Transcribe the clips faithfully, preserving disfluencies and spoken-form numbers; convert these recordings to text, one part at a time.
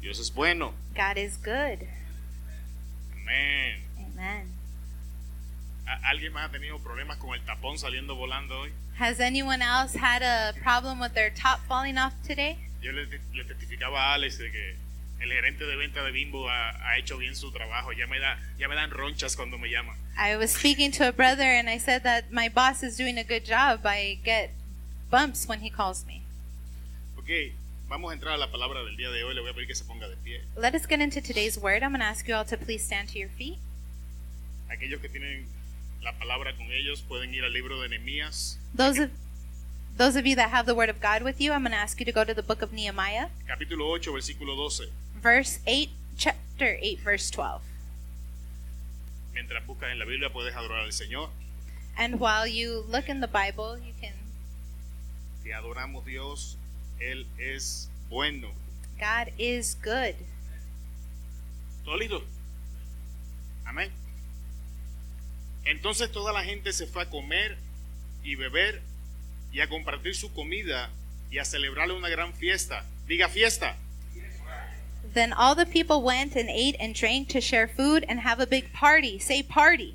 Dios es bueno. God is good. Amén. Amen. ¿A- ¿Alguien más ha tenido problemas con el tapón saliendo volando hoy? Has anyone else had a problem with their top falling off today? Yo le, le testificaba a Alex de que el gerente de venta de Bimbo ha, ha hecho bien su trabajo. Ya me da, ya me dan ronchas cuando me llaman. I was speaking to a brother and I said that my boss is doing a good job. I get bumps when he calls me. Ok, vamos a entrar a la palabra del día de hoy. Le voy a pedir que se ponga de pie. Let us get into today's word. I'm going to ask you all to please stand to your feet. Aquellos que tienen la palabra con ellos pueden ir al libro de Nehemías, Those of those of you that have the word of God with you, I'm going to ask you to go to the book of Nehemiah, capítulo ocho, versículo doce. verse eight, chapter eight, verse twelve. Mientras buscas en la Biblia puedes adorar al Señor. And while you look in the Bible, you can Te adoramos, Dios. Él es bueno. God is good. ¿Todo listo? Amén. Entonces toda la gente se fue a comer y beber y a compartir su comida y a celebrarle una gran fiesta. Diga fiesta. Then all the people went and ate and drank to share food and have a big party. Say party.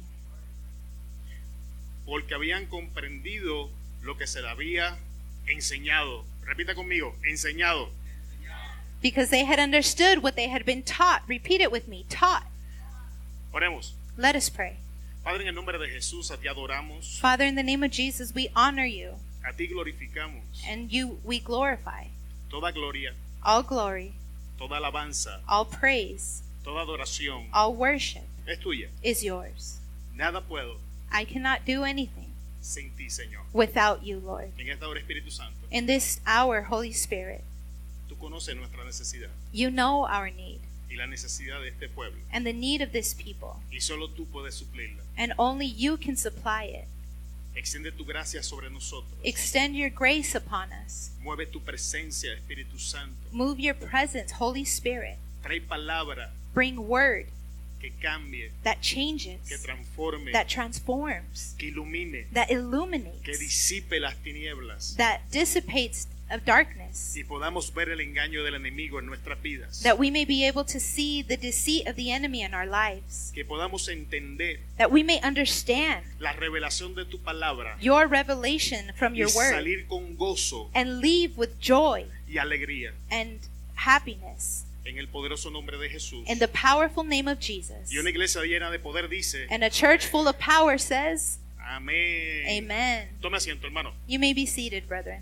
Porque habían comprendido lo que se le había enseñado. Repita conmigo, enseñado. Because they had understood what they had been taught. Repeat it with me. Taught. Oremos. Let us pray. Padre, en el nombre de Jesús, a ti adoramos, Father, in the name of Jesus, we honor you a ti glorificamos. and you we glorify. Toda gloria, All glory, toda alabanza, all praise, toda adoración all worship es tuya. is yours. Nada puedo I cannot do anything sin ti, Señor. without you, Lord. En esta hora, Espíritu Santo, In this hour, Holy Spirit, tú conoces nuestra necesidad you know our need y la necesidad de este pueblo. and the need of this people, Y solo tú puedes suplirla. and only you can supply it. Extiende tu gracia sobre nosotros. Extend your grace upon us. Mueve tu presencia, Espíritu Santo. Move your presence, Holy Spirit. Trae palabra Bring word que cambie, that que changes, transforme, that transforms, que ilumine, that que illuminates, disipe las tinieblas that dissipates of darkness, y podamos ver el engaño del enemigo en nuestras vidas. that we may be able to see the deceit of the enemy in our lives, Que podamos entender that we may understand la revelación de tu palabra your revelation from y your word salir con gozo and leave with joy y alegría. and happiness En el poderoso nombre de Jesús. in the powerful name of Jesus. Y una iglesia llena de poder dice, And a church full of power says, amén. Amen. Tome asiento, hermano. You may be seated, brethren.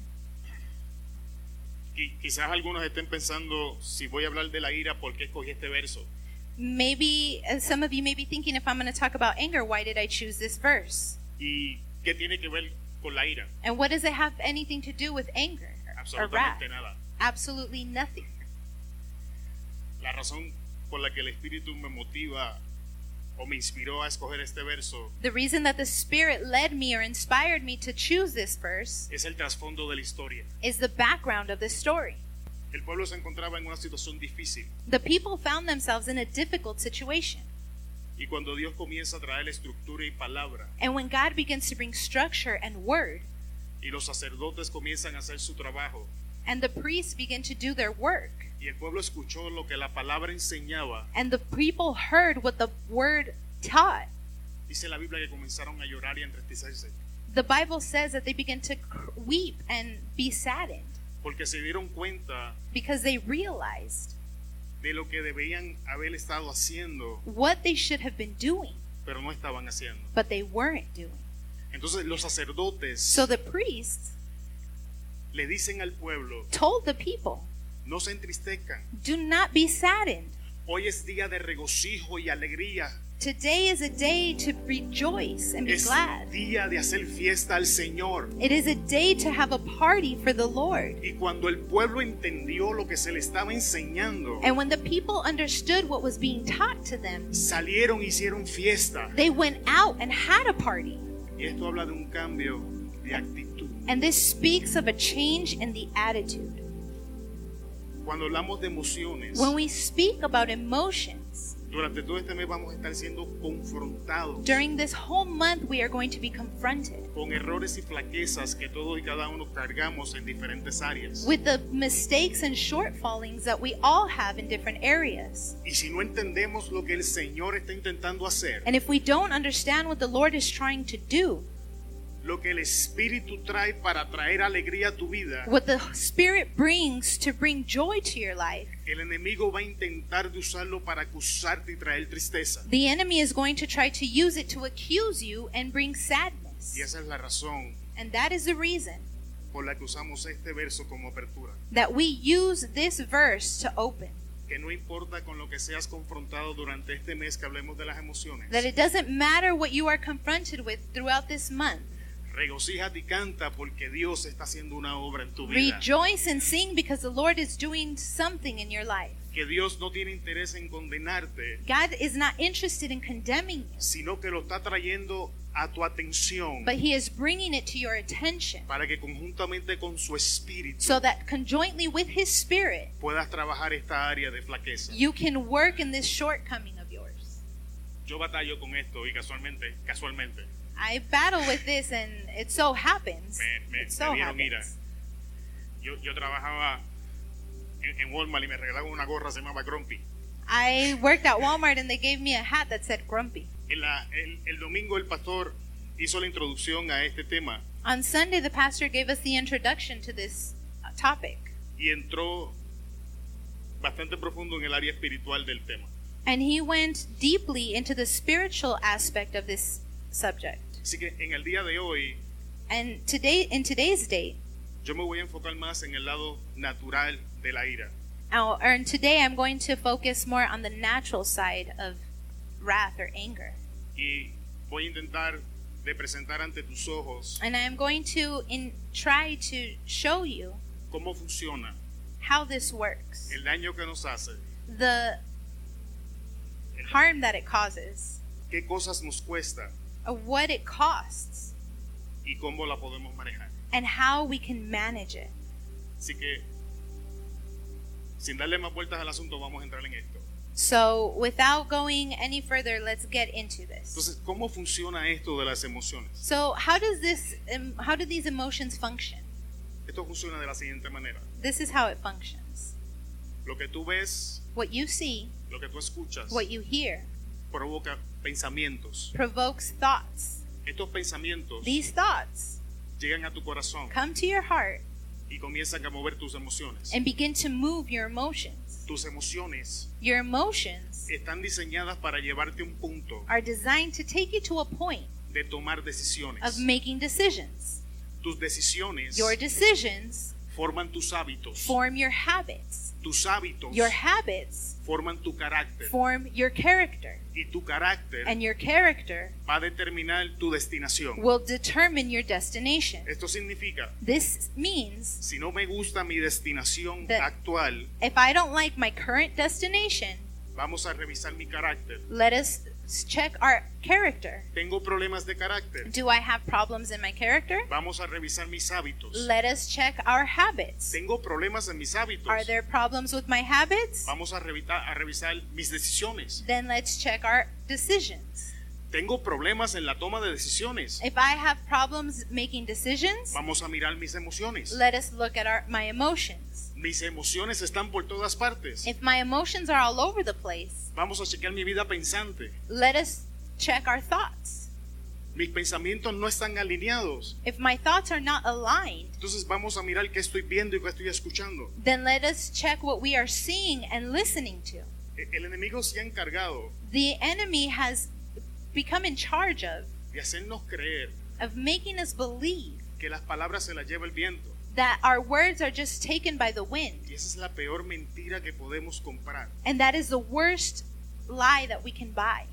Y quizás algunos estén pensando, si voy a hablar de la ira, ¿por qué escogí este verso? Maybe uh, some of you may be thinking, if I'm going to talk about anger, why did I choose this verse? ¿Y qué tiene que ver con la ira? And what does it have anything to do with anger or wrath? Absolutamente nada. Absolutely nothing. La razón por la que el Espíritu me motiva o me inspiró a escoger este verso The reason that the Spirit led me or inspired me to choose this verse es el trasfondo de la historia. is the background of this story. El pueblo se encontraba en una situación difícil The people found themselves in a difficult situation. y cuando Dios comienza a traer estructura y palabra And when God begins to bring structure and word, y los sacerdotes comienzan a hacer su trabajo and the priests begin to do their work, y el pueblo escuchó lo que la palabra enseñaba, and the people heard what the word taught, dice la Biblia que comenzaron a llorar y a entristecerse the Bible says that they begin to cr- weep and be saddened porque se dieron cuenta because they realized de lo que debían haber estado haciendo, what they should have been doing, pero no estaban haciendo. but they weren't doing. Entonces los sacerdotes So the priests le dicen al pueblo, told the people, no se entristezcan, do not be saddened. hoy es día de regocijo y alegría, Today is a day to rejoice and be es glad. día de hacer fiesta al Señor. It is a day to have a party for the Lord. Y cuando el pueblo entendió lo que se le estaba enseñando, And when the people understood what was being taught to them, salieron y hicieron fiesta. they went out and had a party. Y esto habla de un cambio de actitud. And this speaks of a change in the attitude. Cuando hablamos de emociones, When we speak about emotions, Durante todo este mes vamos a estar siendo confrontados During this whole month, we are going to be confronted con errores y flaquezas que todos y cada uno cargamos en diferentes áreas. with the mistakes and shortfallings that we all have in different areas. Y si no entendemos lo que el Señor está intentando hacer, And if we don't understand what the Lord is trying to do, lo que el Espíritu trae para traer alegría a tu vida, what the Spirit brings to bring joy to your life, el enemigo va a intentar de usarlo para acusarte y traer tristeza. the enemy is going to try to use it to accuse you and bring sadness. Y esa es la razón And that is the reason por la que usamos este verso como apertura. that we use this verse to open. Que no importa con lo que seas confrontado durante este mes que hablemos de las emociones. That it doesn't matter what you are confronted with throughout this month. Regocíjate y canta porque Dios está haciendo una obra en tu vida. Rejoice and sing because the Lord is doing something in your life. Que Dios no tiene interés en condenarte, God is not interested in condemning you, sino que lo está trayendo a tu atención but He is bringing it to your attention para que conjuntamente con su espíritu so that conjointly with His Spirit, puedas trabajar esta área de flaqueza. you can work in this shortcoming of yours. Yo batallo con esto y casualmente, casualmente, I battle with this, and it so happens. me, me, It so me dieron ira. happens. Yo, yo trabajaba en, en Walmart y me regalaban una gorra, se llamaba Grumpy. I worked at Walmart and they gave me a hat that said Grumpy. En la- el, el domingo el pastor hizo la introducción a este tema On Sunday, the pastor gave us the introduction to this uh, topic, y entró bastante profundo en el área espiritual del tema. and he went deeply into the spiritual aspect of this subject. Así que en el día de hoy And today, in today's date, yo me voy a enfocar más en el lado natural de la ira. uh, or today, I'm going to focus more on the natural side of wrath or anger, Y voy a intentar de presentar ante tus ojos and I am going to in, try to show you cómo funciona, how this works, el daño que nos hace, the harm that it causes, qué cosas nos cuesta uh, what it costs, y cómo la podemos manejar. and how we can manage it. Así que, sin darle más vueltas al asunto, vamos a entrar en esto. So, without going any further, let's get into this. Entonces, ¿cómo funciona esto de las emociones? So, how does this? Um, how do these emotions function? Esto funciona de la siguiente manera. This is how it functions. Lo que tú ves, What you see, lo que tú escuchas, what you hear, provoca pensamientos. provokes thoughts. Estos pensamientos These thoughts llegan a tu corazón come to your heart y comienzan a mover tus emociones. and begin to move your emotions. Tus emociones Your emotions están diseñadas para llevarte a un punto are designed to take you to a point de tomar decisiones. of making decisions. Tus decisiones Your decisions forman tus hábitos. form your habits. Tus hábitos Your habits forman tu carácter. form your character. Y tu carácter And your character va a determinar tu destinación. will determine your destination. Esto significa, This means si no me gusta mi destinación That- actual, if I don't like my current destination, vamos a revisar mi carácter. let us check our character. Tengo problemas de carácter. Do I have problems in my character? Vamos a revisar mis hábitos. Let us check our habits. Tengo problemas en mis hábitos. Are there problems with my habits? Vamos a, revita- a revisar mis decisiones. Then let's check our decisions. Tengo problemas en la toma de decisiones. If I have problems making decisions, Vamos a mirar mis emociones. let us look at our, my emotions. Mis emociones están por todas partes. If my emotions are all over the place, Vamos a chequear mi vida pensante. let us check our thoughts. Mis pensamientos no están alineados. If my thoughts are not aligned, Entonces vamos a mirar qué estoy viendo y qué estoy escuchando. then let us check what we are seeing and listening to. E- El enemigo se ha encargado The enemy has become in charge of, de hacernos creer of making us believe que las palabras se las lleva el viento. that our words are just taken by the wind. Y esa es la peor mentira que podemos comprar. And that is the worst lie that we can buy.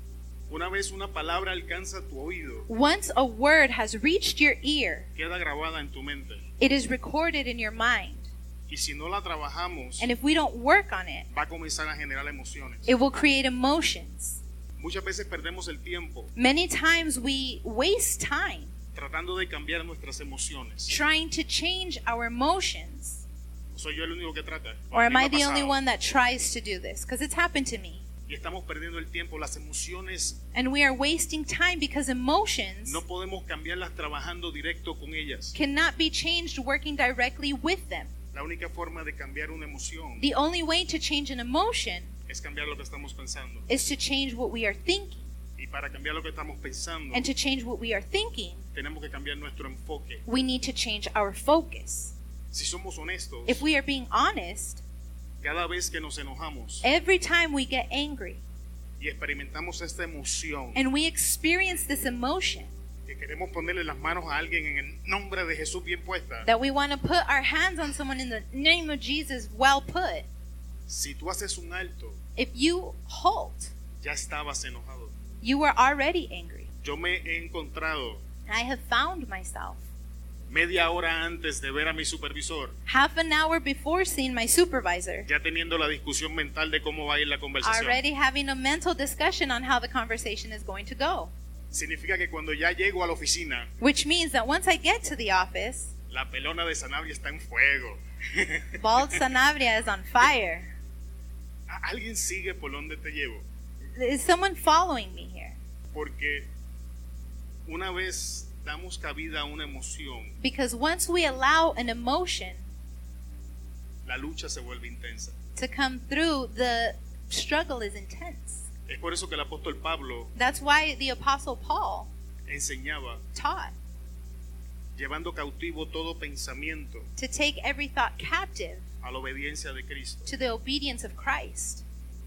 Una vez una palabra alcanza tu oído, Once a word has reached your ear, queda grabada en tu mente. it is recorded in your mind. Y si no la trabajamos, And if we don't work on it, va a comenzar a generar emociones. it will create emotions. Muchas veces perdemos el tiempo Many times we waste time tratando de cambiar nuestras emociones. trying to change our emotions. Soy yo el único que trata. Or A am mí me I ha the only pasado. one that tries to do this? Because it's happened to me. Y estamos perdiendo el tiempo. Las emociones And we are wasting time because emotions no podemos cambiarlas trabajando directo con ellas. cannot be changed working directly with them. La única forma de cambiar una emoción The only way to change an emotion es cambiar lo que estamos pensando. is to change what we are thinking. Y para cambiar lo que estamos pensando, And to change what we are thinking, tenemos que cambiar nuestro enfoque. we need to change our focus. Si somos honestos, If we are being honest, cada vez que nos enojamos every time we get angry y experimentamos esta emoción, and we experience this emotion que queremos ponerle las manos a alguien en el nombre de Jesús bien puesta, that we want to put our hands on someone in the name of Jesus, well put, si tú haces un alto, if you halt, ya estabas enojado. you were already angry. Yo me he encontrado I have found myself media hora antes de ver a mi supervisor, half an hour before seeing my supervisor, ya teniendo la discusión mental de cómo va a ir la conversación. already having a mental discussion on how the conversation is going to go. Significa que cuando ya llego a la oficina, Which means that once I get to the office, la pelona de Sanabria está en fuego. Bald Sanabria is on fire. ¿Alguien sigue por donde te llevo? Is someone following me here? Porque una vez damos cabida a una emoción, Because once we allow an emotion la lucha se vuelve intensa. to come through, the struggle is intense. Es por eso que el apóstol Pablo That's why the Apostle Paul enseñaba, taught llevando cautivo todo pensamiento to take every thought captive a la obediencia de Cristo. to the obedience of Christ.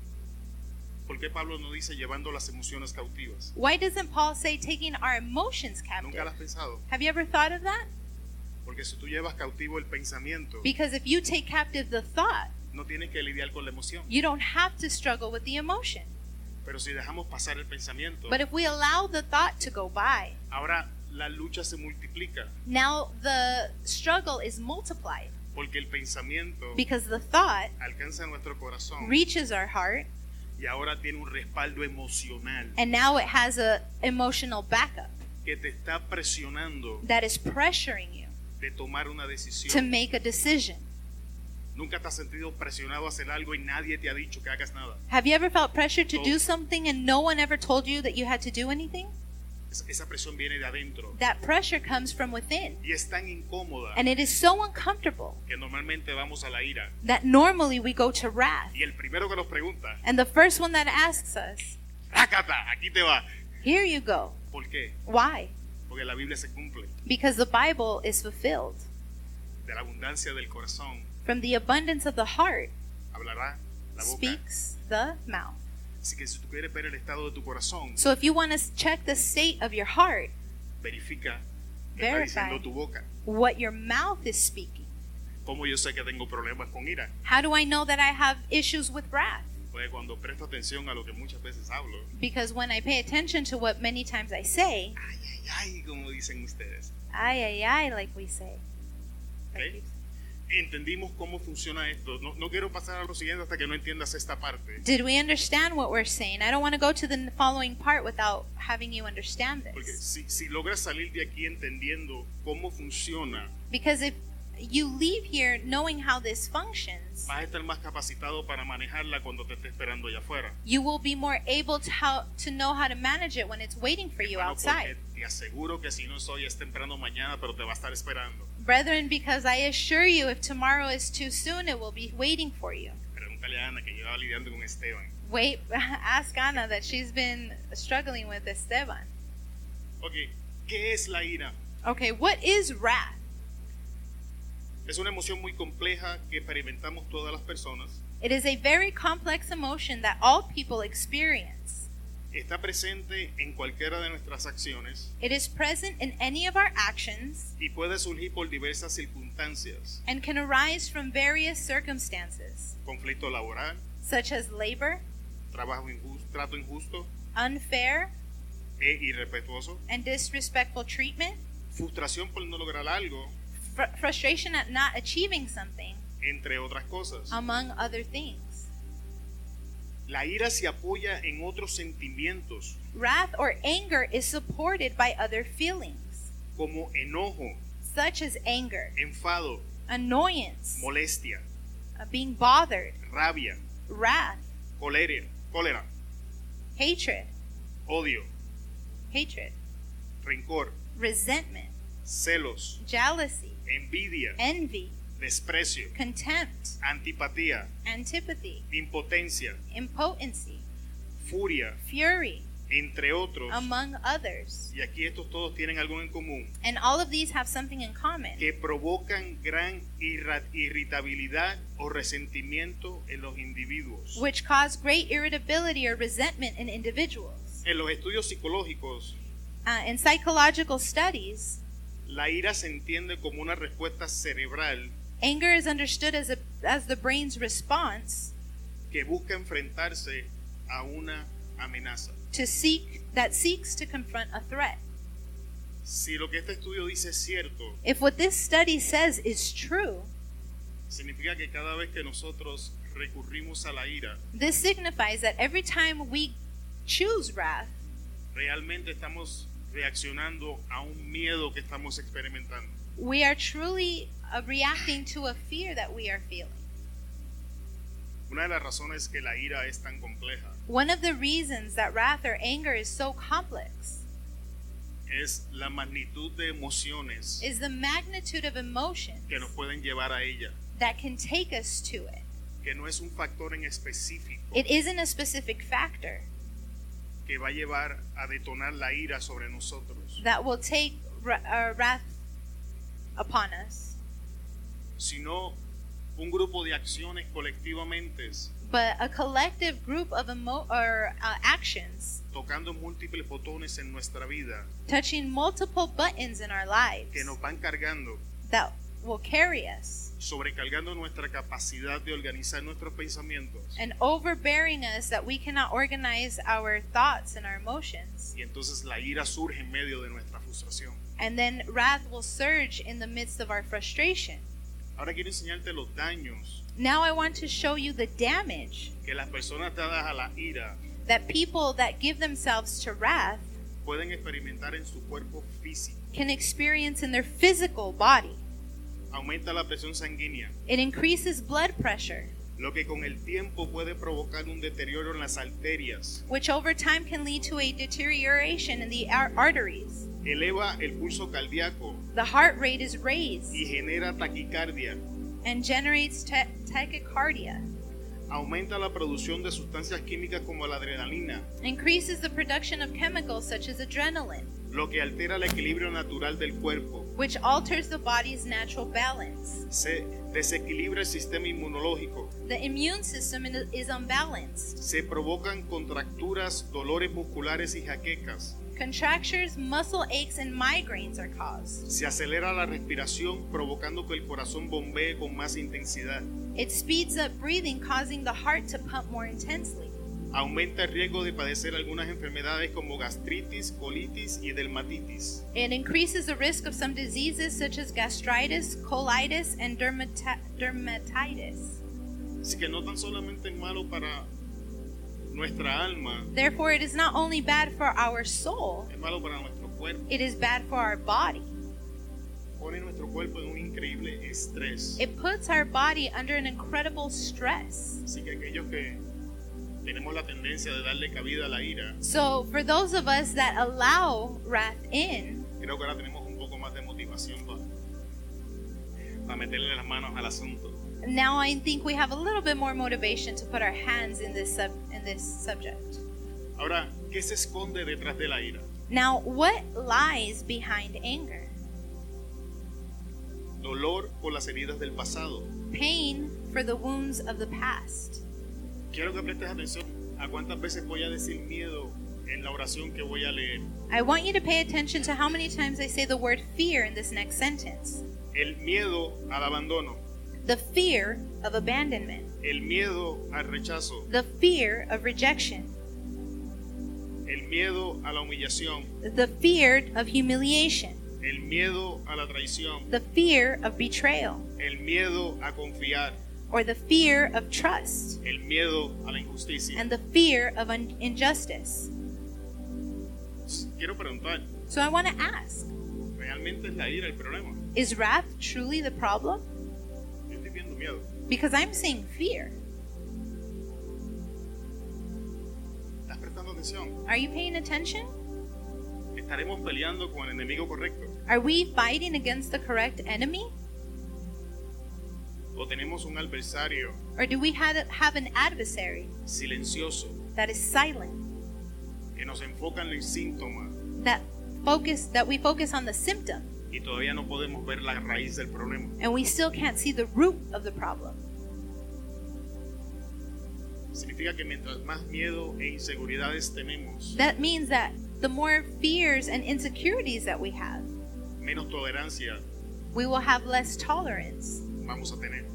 ¿Por qué Pablo no dice llevando las emociones cautivas? Why doesn't Paul say taking our emotions ¿Nunca lo captive? has pensado? Have you ever thought of that? Porque si tú llevas cautivo el pensamiento, Because if you take captive the thought, no tienes que lidiar con la emoción. you don't have to struggle with the emotion. Pero si dejamos pasar el pensamiento, But if we allow the thought to go by, ahora la lucha se multiplica. now the struggle is multiplied Porque el pensamiento because the thought alcanza nuestro corazón reaches our heart y ahora tiene un respaldo emocional and now it has a emotional backup que te está presionando that is pressuring you de tomar una to decisión. make a decision. Nunca te has sentido presionado a hacer algo y nadie te ha dicho que hagas nada. Have you ever felt pressure to do Oh. something and no one ever told you that you had to do anything? Es- Esa presión viene de adentro That pressure comes from within. y es tan incómoda And it is so uncomfortable que normalmente vamos a la ira. that normally we go to wrath. Y el primero que nos pregunta, And the first one that asks us, ¡rácata! Aquí te va. here you go. ¿Por qué? Why? Porque la Biblia se cumple. Because the Bible is fulfilled. De la abundancia del corazón From the abundance of the heart hablará la boca. speaks the mouth. Así que si tú quieres ver el estado de tu corazón, So if you want to check the state of your heart, verifica qué está verify diciendo tu boca. what your mouth is speaking. ¿Cómo yo sé que tengo problemas con ira? How do I know that I have issues with wrath? Pues cuando presto atención a lo que muchas veces hablo, Because when I pay attention to what many times I say, ay, ay, ay, como dicen ustedes, ay, ay, ay, like we say. ¿ok? Entendimos cómo funciona esto. No, no quiero pasar a lo siguiente hasta que no entiendas esta parte. Did we understand what we're saying? I don't want to go to the following part without having you understand Porque this. si, si logras salir de aquí entendiendo cómo funciona, Because if you leave here knowing how this functions, vas a estar más capacitado para manejarla cuando te esté esperando allá afuera. you will be more able to how to know how to manage it when it's waiting for you Hermano, outside. porque te aseguro que si no soy es temprano mañana, pero te va a estar esperando. Brethren, because I assure you, if tomorrow is too soon, it will be waiting for you. Pregúntale a Ana que llevaba lidiando con Esteban. Wait, ask Ana that she's been struggling with Esteban. Ok, ¿qué es la ira? Okay, what is wrath? Es una emoción muy compleja que experimentamos todas las personas. It is a very complex emotion that all people experience. Está presente en cualquiera de nuestras acciones It is present in any of our actions y puede surgir por diversas circunstancias. and can arise from various circumstances, Conflicto laboral, such as labor, trabajo injusto, trato injusto unfair e irrespetuoso, and disrespectful treatment, frustración por no lograr algo, fr- frustration at not achieving something, entre otras cosas. among other things. La ira se apoya en otros sentimientos Wrath or anger is supported by other feelings, como enojo, such as anger, enfado, annoyance, molestia, uh, being bothered, rabia, wrath, cólera, cólera, hatred, odio, hatred, rencor, resentment, celos, jealousy, envidia, envy, desprecio, contempt, antipatía, antipathy, impotencia, impotency, furia, fury, entre otros. among others. Y aquí estos todos tienen algo en común, And all of these have something in common, que provocan gran irra- irritabilidad o resentimiento en los individuos. which cause great irritability or resentment in individuals. En los estudios psicológicos, Uh, in psychological studies, la ira se entiende como una respuesta cerebral anger is understood as, a, as the brain's response que busca enfrentarse a una amenaza. to seek that seeks to confront a threat. Si lo que este estudio dice es cierto, If what this study says is true, significa que cada vez que nosotros recurrimos a la ira, this signifies that every time we choose wrath, realmente estamos reaccionando a un miedo que estamos experimentando. we are truly uh, reacting to a fear that we are feeling. Una de las razones que la ira es tan compleja One of the reasons that wrath or anger is so complex es la magnitud de emociones is the magnitude of emotions que nos pueden llevar a ella, that can take us to it. que no es un factor en específico It isn't a specific factor que va a llevar a detonar la ira sobre nosotros, that will take ra- uh, wrath upon us, sino un grupo de acciones colectivamente but a collective group of emo- or uh, actions tocando múltiples botones en nuestra vida touching multiple buttons in our lives que nos van cargando, that will carry us sobrecargando nuestra capacidad de organizar nuestros pensamientos, and overbearing us that we cannot organize our thoughts and our emotions. y entonces la ira surge en medio de nuestra frustración. And then wrath will surge in the midst of our frustration. Ahora quiero enseñarte los daños Now I want to show you the damage que las personas dadas a la ira that people that give themselves to wrath pueden experimentar en su cuerpo físico. can experience in their physical body. Aumenta la presión sanguínea, It increases blood pressure, lo que con el tiempo puede provocar un deterioro en las arterias, which over time can lead to a deterioration in the ar- arteries. eleva el pulso cardíaco The heart rate is raised y genera taquicardia, and generates ta- tachycardia, aumenta la producción de sustancias químicas como la adrenalina, increases the production of chemicals such as adrenaline, lo que altera el equilibrio natural del cuerpo, which alters the body's natural balance. se desequilibra el sistema inmunológico, The immune system in- is unbalanced. se provocan contracturas, dolores musculares y jaquecas, Contractures, muscle aches, and migraines are caused. se acelera la respiración provocando que el corazón bombee con más intensidad, It speeds up breathing, causing the heart to pump more intensely. aumenta el riesgo de padecer algunas enfermedades como gastritis, colitis y dermatitis. It increases the risk of some diseases such as gastritis, colitis, and dermata- dermatitis. Así que no tan solamente es malo para nuestra alma, Therefore, it is not only bad for our soul, es malo para nuestro cuerpo. it is bad for our body. Pone nuestro cuerpo en un increíble estrés. It puts our body under an incredible stress. Así que aquellos que tenemos la tendencia de darle cabida a la ira, So, for those of us that allow wrath in, creo que ahora tenemos un poco más de motivación para, para meterle las manos al asunto. now I think we have a little bit more motivation to put our hands in this sub- in this subject. Ahora, ¿qué se esconde detrás de la ira? Now, what lies behind anger? Dolor por las heridas del pasado. Pain for the wounds of the past. Quiero que prestes atención a cuántas veces voy a decir miedo en la oración que voy a leer. I want you to pay attention to how many times I say the word fear in this next sentence. El miedo al abandono, The fear of abandonment. el miedo al rechazo, The fear of rejection. el miedo a la humillación, The fear of humiliation. el miedo a la traición, The fear of betrayal. el miedo a confiar, Or the fear of trust. el miedo a la injusticia. And the fear of un- injustice. Quiero preguntar, So I want to ask, ¿realmente es la ira el problema? is wrath truly the problem? Yo estoy viendo miedo. Because I'm seeing fear. ¿Estás prestando prestando atención? Are you paying attention? ¿Estaremos peleando con el enemigo correcto? Are we fighting against the correct enemy? ¿O tenemos un adversario Or do we have, have an adversary silencioso that is silent, que nos enfoca en el síntoma that focus that we focus on the symptom y todavía no podemos ver la raíz del problema? and we still can't see the root of the problem? Significa que mientras más miedo e inseguridades tenemos, That means that the more fears and insecurities that we have, menos tolerancia we will have less tolerance. vamos a tener.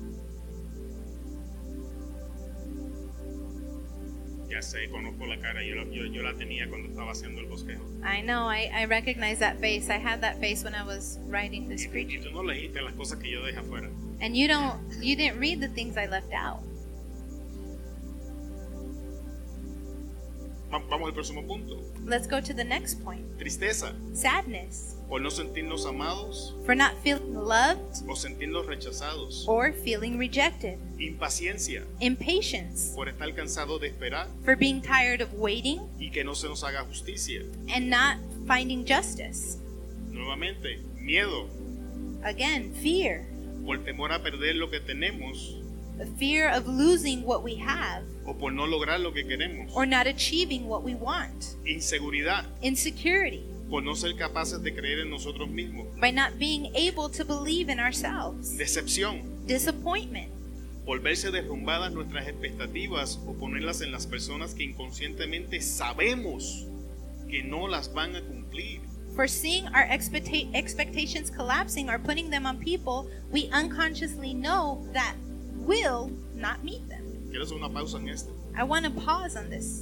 Ya sé, conozco la cara, yo, yo, yo la tenía cuando estaba haciendo el bosquejo. I know, I, I recognize that face. I had that face when I was writing this Y, y preaching. tú no leíste las cosas que yo dejé afuera. And you don't, you didn't read the things I left out. Va- Vamos al próximo punto. Let's go to the next point. Tristeza Sadness por no sentirnos amados for not feeling loved o sentirnos rechazados. or feeling rejected. Impaciencia Impatience por estar cansado de esperar for being tired of waiting y que no se nos haga justicia. and not finding justice. Nuevamente, miedo Again, fear. por temor a perder lo que tenemos The fear of losing what we have o por no lograr lo que queremos. or not achieving what we want. Inseguridad Insecurity por no ser capaces de creer en nosotros mismos. by not being able to believe in ourselves. Decepción Disappointment por verse derrumbadas nuestras expectativas o ponerlas en las personas que inconscientemente sabemos que no las van a cumplir. for seeing our expecta- expectations collapsing or putting them on people we unconsciously know that will not meet them. Quiero hacer una pausa en esto. I want to pause on this.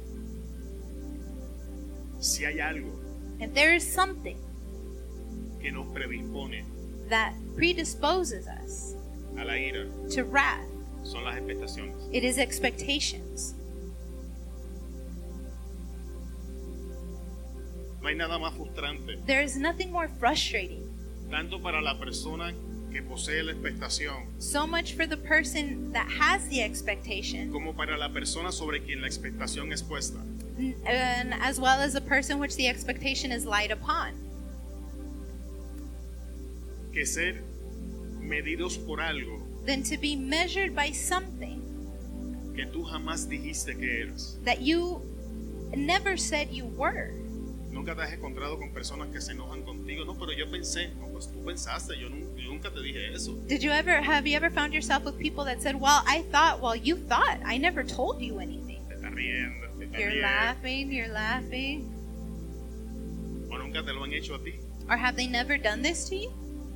Si hay algo If there is something que nos predispone that predisposes us a la ira, to wrath, son las expectaciones. it is expectations. No hay nada más frustrante, There is nothing more frustrating, tanto para la persona que posee la expectación, so much for the person that has the expectation, como para la persona sobre quien la expectación es puesta. n- and as well as the person which the expectation is light upon. Que ser medidos por algo Than to be measured by something que tú jamás dijiste que eras. that you never said you were. Nunca te has encontrado con personas que se enojan contigo. No, pero yo pensé. No, pues tú pensaste. Yo, nun- yo nunca te dije eso. Did you ever have you ever found yourself with people that said, "Well, I thought, well, you thought. I never told you anything." Te estás riendo, te estás You're riendo. laughing, you're laughing. O nunca te lo han hecho a ti. Or have they never done this to you?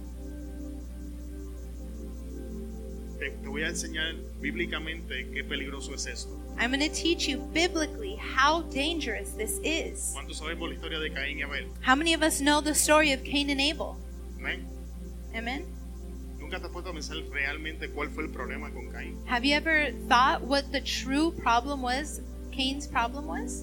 Te, te voy a enseñar bíblicamente qué peligroso es esto. I'm going to teach you biblically how dangerous this is. ¿Cuántos sabemos la historia de Caín y Abel? How many of us know the story of Cain and Abel? Amén. Amen. ¿Nunca te has puesto a pensar realmente cuál fue el problema con Caín? Have you ever thought what the true problem was? Cain's problem was?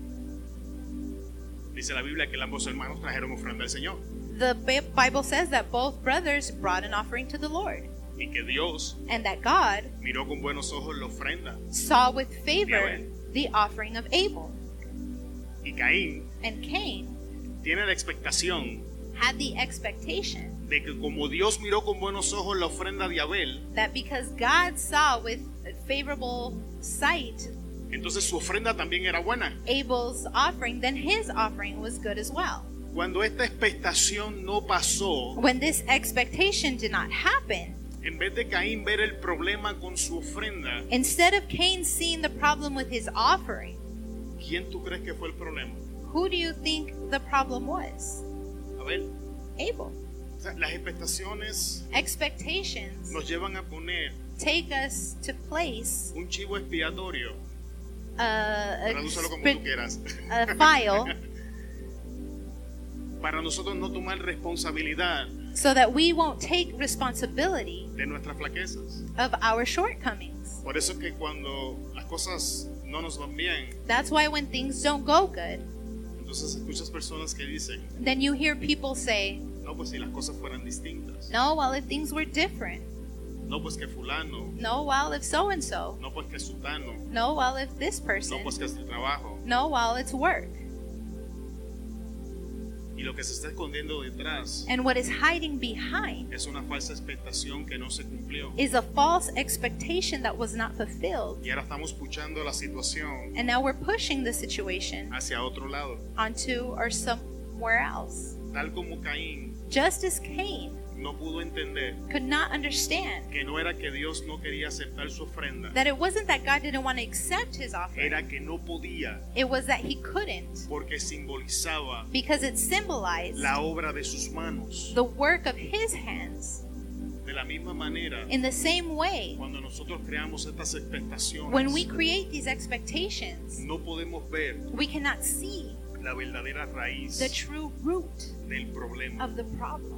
Dice la Biblia que ambos hermanos trajeron ofrenda al Señor The Bi- Bible says that both brothers brought an offering to the Lord, y que Dios and that God miró con buenos ojos la ofrenda. saw with favor Abel. the offering of Abel. Y Caín And Cain tiene la expectación had the expectation de que como Dios miró con buenos ojos la ofrenda de Abel, that because God saw with a favorable sight entonces su ofrenda también era buena. Abel's offering, then his offering was good as well. Cuando esta expectación no pasó, When this expectation did not happen, en vez de Caín ver el problema con su ofrenda, instead of Cain seeing the problem with his offering, ¿quién tú crees que fue el problema? who do you think the problem was? Abel. Abel. O sea, las expectaciones Expectations nos llevan a poner take us to place un chivo expiatorio, a, a, tradúcelo como sp- tú quieras, a file para nosotros no tomar responsabilidad so that we won't take responsibility de nuestras flaquezas. of our shortcomings. Por eso es que cuando las cosas no nos van bien, That's why when things don't go good, entonces escuchas personas que dicen, then you hear people say, no, pues si las cosas fueran distintas. no, well, if things were different. No, pues que fulano. No, well, if so and so. No, pues que sutano. No, well, if this No, person. pues que es el trabajo. No, well, it's work. Y lo que se está escondiendo detrás And what is hiding behind es una falsa expectación que no se cumplió. is a false expectation that was not fulfilled. Y ahora estamos puchando la situación And now we're pushing the situation hacia otro lado. onto or somewhere else. Tal como Caín Just as Cain no pudo entender could not understand que no era que Dios no quería aceptar su ofrenda, that it wasn't that God didn't want to accept his offering. era que no podía, It was that he couldn't porque simbolizaba because it symbolized la obra de sus manos. the work of his hands. De la misma manera, In the same way, cuando nosotros creamos estas expectaciones, when we create these expectations, no podemos ver we cannot see la verdadera raíz the true root del problema. of the problem.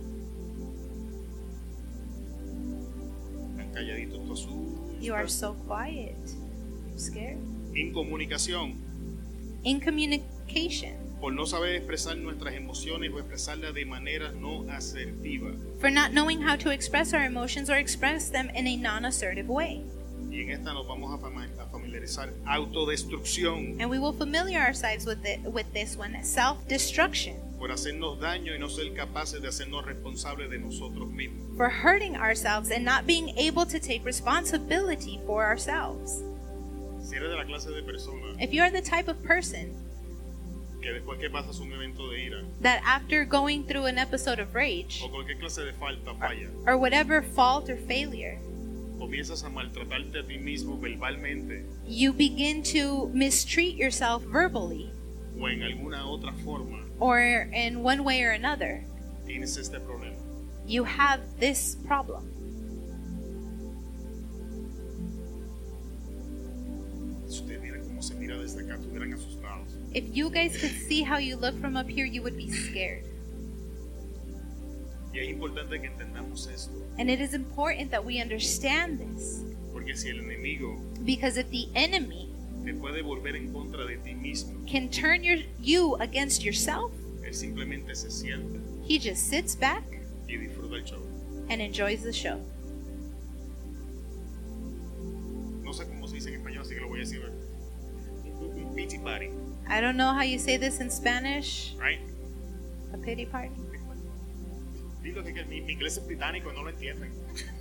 Tan calladito, tú asustas. You are so quiet. I'm scared. Incomunicación, In communication, por no saber expresar nuestras emociones o expresarlas de manera no asertiva. for not knowing how to express our emotions or express them in a non-assertive way. Y en esta nos vamos a fama- a familiarizar. Autodestrucción, And we will familiar ourselves with it, with this one, self-destruction, por hacernos daño y no ser capaces de hacernos responsables de nosotros mismos. for hurting ourselves and not being able to take responsibility for ourselves. Si eres de la clase de persona If you are the type of person que después que pasas un evento de ira that after going through an episode of rage o cualquier clase de falta, falla, or whatever fault or failure, comienzas a maltratarte a ti mismo verbalmente you begin to mistreat yourself verbally o en alguna otra forma, or in one way or another, tienes este problema. you have this problem. Si ustedes vieran cómo se mira desde acá, estuvieran asustados. If you guys could see how you look from up here, you would be scared. Y es importante que entendamos esto, And it is important that we understand this, porque si el enemigo because if the enemy te puede volver en contra de ti mismo, can turn your, you against yourself, él simplemente se sienta he just sits back y disfruta el show. and enjoys the show. No sé cómo se dice en español, así que lo voy a decir. Un, un, un pity party, I don't know how you say this in Spanish. right? A pity party. Digo que, que mi, mi inglés es británico, no lo entienden.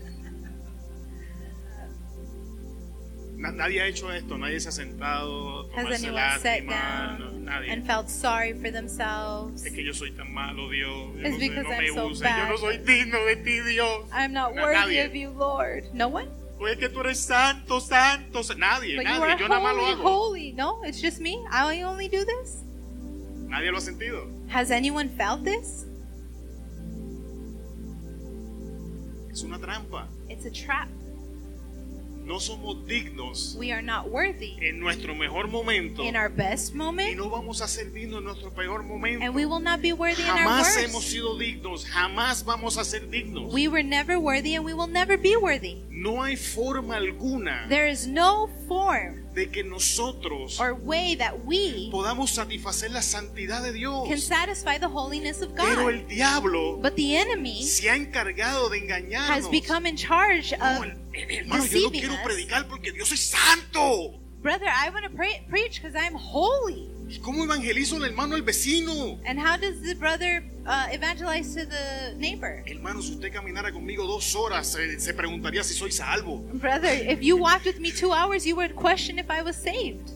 Na- nadie ha hecho esto, nadie se ha sentado, Has tomarse anyone sat lástima, no, down nadie. and felt sorry for themselves? Es que yo soy tan malo, Dios. Yo It's no, sé, because no I'm me so uses. Yo no bad. soy digno de ti, Dios. I'm not Na- worthy nadie. of you, Lord. No one? O es que tú eres santo, santo. sa- Nadie, But you nadie. are Yo nada más lo holy, hago. holy. No, it's just me. I only do this. Nadie lo ha sentido. Has anyone felt this? Es una trampa. It's a trap. No somos dignos We are not worthy en nuestro mejor momento in our best y moment, no vamos a ser dignos en nuestro peor momento. and we will not be worthy in our Jamás hemos worst. sido dignos, jamás vamos a ser dignos. We were never worthy, and we will never be worthy. No hay forma alguna There is no form de que nosotros or way that we podamos satisfacer la santidad de Dios. can satisfy the holiness of Pero God. el diablo But the enemy se ha encargado de has engañarnos. become in charge No, of el- hermano, yo no deceiving quiero us. predicar porque Dios es santo. Brother, I want to pre- preach because I'm holy. ¿Y cómo evangelizo al hermano al vecino? And how does the brother uh, evangelize to the neighbor? Hermano, si usted caminara conmigo dos horas, se, se preguntaría si soy salvo. Brother, if you walked with me two hours, you would question if I was saved.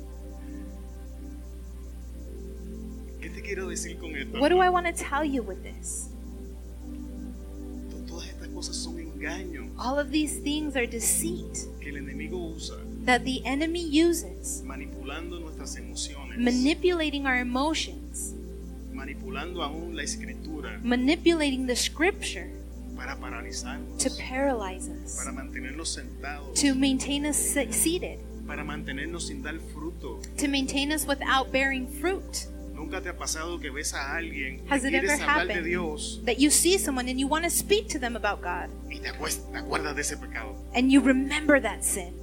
¿Qué te quiero decir con esto? What do I want to tell you with this? Todas estas cosas son engaños All of these things are deceit que el enemigo usa, that the enemy uses, manipulando nuestras emociones, manipulating our emotions, manipulando aún la escritura manipulating the scripture para paralizarnos, to paralyze us, para mantenernos sentados, to maintain us se- seated, para mantenernos sin dar fruto. to maintain us without bearing fruit. ¿Nunca te ha pasado que ves a alguien Has que it quieres ever hablar de happened Dios that you see someone and you want to speak to them about God y te acues- te acuerdas de ese pecado? and you remember that sin?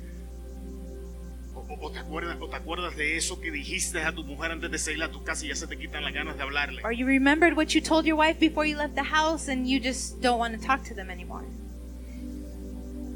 O, o- o te acuerdas, o te acuerdas de eso que dijiste a tu mujer antes de salir a tu casa y ya se te quitan las ganas de hablarle. Or you remembered what you told your wife before you left the house and you just don't want to talk to them anymore?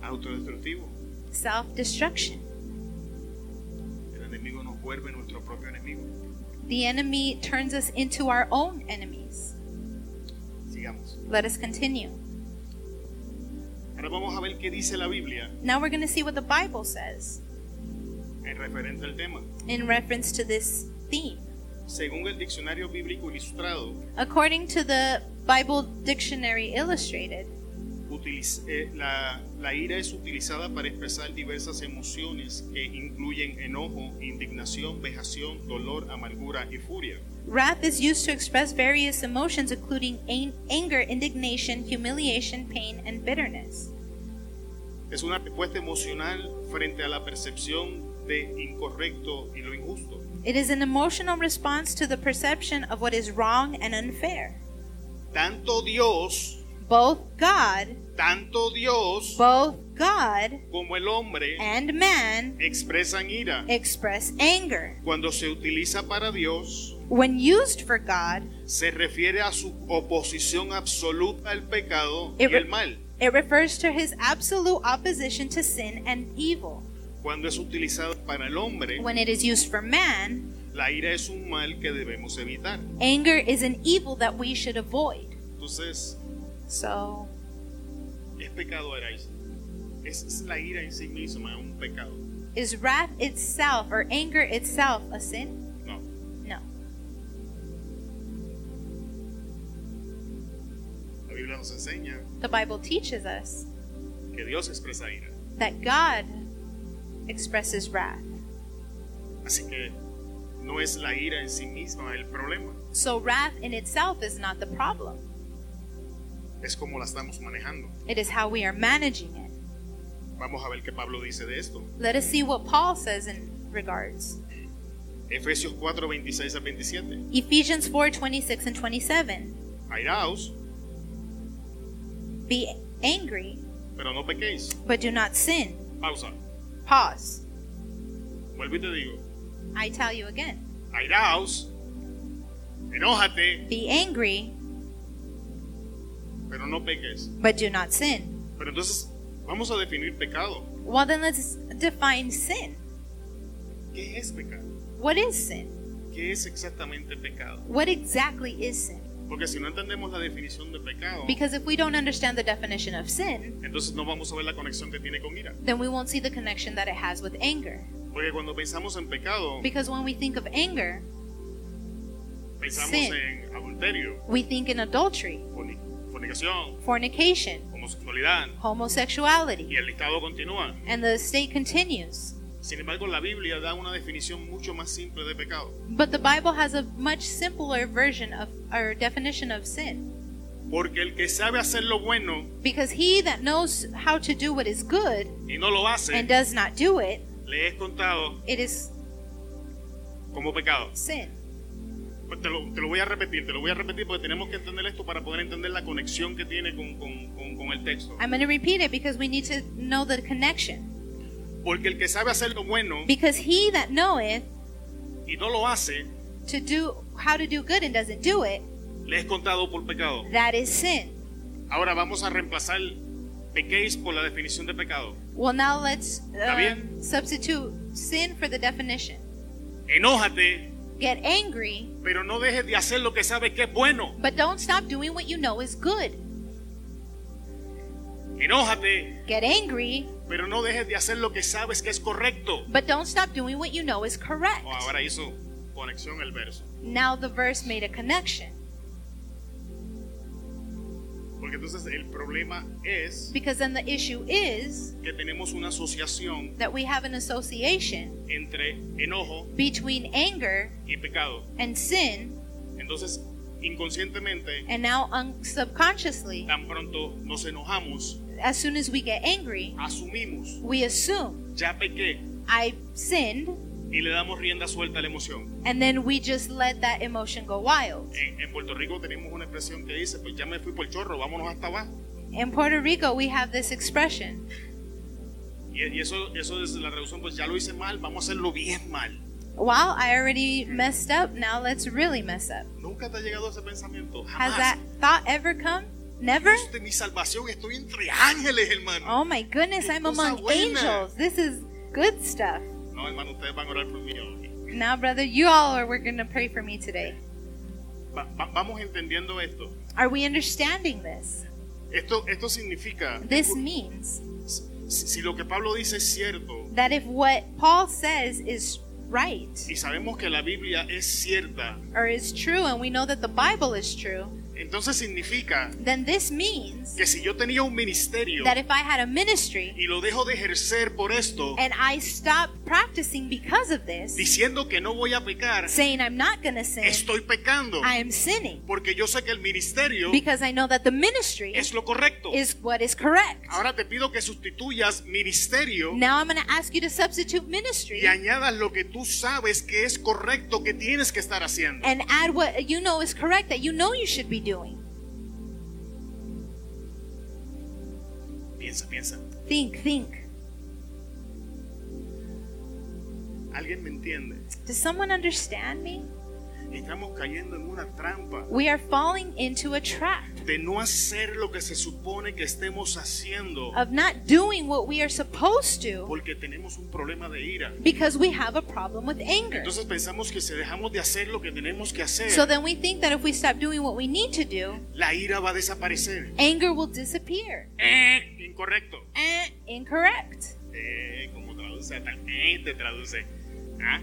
autodestructivo. Self-destruction. El enemigo nos vuelve nuestro propio enemigo. The enemy turns us into our own enemies. Sigamos. Let us continue. Ahora vamos a ver qué dice la Biblia Now we're going to see what the Bible says en referente al tema. in reference to this theme. Según el diccionario bíblico ilustrado, According to the Bible Dictionary Illustrated, utiliz- eh, la, la ira es utilizada para expresar diversas emociones que incluyen enojo, indignación, vejación, dolor, amargura y furia. wrath is used to express various emotions including an- anger, indignation, humiliation, pain, and bitterness. Es una respuesta emocional frente a la percepción de incorrecto y lo injusto. It is an emotional response to the perception of what is wrong and unfair. Tanto Dios, Both God, tanto Dios both God como el hombre and man expresan ira. express anger. Cuando se utiliza para Dios, When used for God, se refiere a su oposición absoluta al pecado y It re- el mal. it refers to his absolute opposition to sin and evil. Cuando es utilizado para el hombre, When it is used for man, la ira es un mal que debemos evitar. anger is an evil that we should avoid. Entonces, So, es pecado ira. Es, es la ira en sí misma un pecado. is wrath itself or anger itself a sin? No. No. La Biblia nos enseña The Bible teaches us que Dios expresa ira. that God expresses wrath. Así que no es la ira en sí misma el problema. So, wrath in itself is not the problem. Es como la estamos manejando. It is how we are managing it. Vamos a ver qué Pablo dice de esto. Let us see what Paul says in regards. Efesios cuatro, veintiséis a veintisiete. Ephesians four twenty-six and twenty-seven. Airaos, Be angry, pero no pequéis. but do not sin. Pausa. Pause. Vuelvo y te digo. I tell you again. Airaos, enójate, Be angry, pero no peques. but do not sin. Pero entonces vamos a definir pecado. Well, then let's define sin. ¿Qué es pecado? What is sin? ¿Qué es exactamente pecado? What exactly is sin? Porque si no entendemos la definición de pecado, Because if we don't understand the definition of sin, entonces no vamos a ver la conexión que tiene con ira. then we won't see the connection that it has with anger. Porque cuando pensamos en pecado, Because when we think of anger, pensamos sin. en adulterio, we think in adultery, forni- fornicación, fornication, homosexualidad, homosexuality, y el listado continúa. and the state continues. Sin embargo, la Biblia da una definición mucho más simple de pecado. But the Bible has a much simpler version of or definition of sin. Porque el que sabe hacer lo bueno Because he that knows how to do what is good y no lo hace, and does not do it, le es contado it is como pecado. sin. Pues te, lo, te lo voy a repetir, te lo voy a repetir porque tenemos que entender esto para poder entender la conexión que tiene con, con, con, con el texto. I'm going to repeat it because we need to know the connection. Porque el que sabe hacer lo bueno Because he that knoweth y no lo hace, to do how to do good and doesn't do it, le es contado por pecado. that is sin. Ahora vamos a reemplazar pequéis por la definición de pecado. Well, now let's ¿Está bien? um, substitute sin for the definition. Enójate, Get angry, pero no dejes de hacer lo que sabes que es bueno. but don't stop doing what you know is good. Enójate, Get angry, pero no dejes de hacer lo que sabes que es correcto. but don't stop doing what you know is correct. Oh, ahora hizo conexión el verso. Now the verse made a connection. Porque entonces el problema es Because then the issue is que tenemos una asociación that we have an association entre enojo between anger y pecado. and sin, Entonces, inconscientemente, and now un- subconsciously, tan pronto nos enojamos, as soon as we get angry, asumimos, we assume ya pequé, I sinned, y le damos rienda suelta a la emoción. and then we just let that emotion go wild. En, en Puerto Rico tenemos una expresión que dice, pues ya me fui por el chorro, vámonos hasta abajo. In Puerto Rico, we have this expression. Y, y eso, eso es la traducción, pues ya lo hice mal, vamos a hacerlo bien mal. Well, I already messed up, now let's really mess up. ¿Nunca te ha llegado ese pensamiento? Has Jamás. that thought ever come? Never? Dios de mi salvación, estoy entre ángeles, hermano. Oh my goodness, Qué I'm cosa among buena. angels. This is good stuff. No, hermano, ustedes van a orar por mí hoy. Now, brother, you all are we're going to pray for me today. Va- va- vamos entendiendo esto. Are we understanding this? Esto, esto significa, This means si, si lo que Pablo dice es cierto, that if what Paul says is right y sabemos que la Biblia es cierta, or is true, and we know that the Bible is true, entonces significa then this means que si yo tenía un ministerio that if I had a ministry y lo dejo de ejercer por esto, and I stop practicing because of this, diciendo que no voy a pecar, saying I'm not going to sin, estoy pecando. I am sinning Porque yo sé que el ministerio because I know that the ministry es lo correcto. is what is correct. Ahora te pido que sustituyas ministerio Now I'm going to ask you to substitute ministry y añadas lo que tú sabes que es correcto que tienes que estar haciendo. and add what you know is correct that you know you should be doing. Piensa, piensa. Think, think. ¿Alguien me entiende? Does someone understand me? Estamos cayendo en una trampa We are falling into a trap de no hacer lo que se supone que estemos haciendo of not doing what we are supposed to porque tenemos un problema de ira. because we have a problem with anger. Entonces pensamos que si dejamos de hacer lo que tenemos que hacer, So then we think that if we stop doing what we need to do, la ira va a desaparecer. anger will disappear. Eh, incorrecto. Eh, incorrect. Eh, como traduce, hasta eh te traduce. ¿Ah?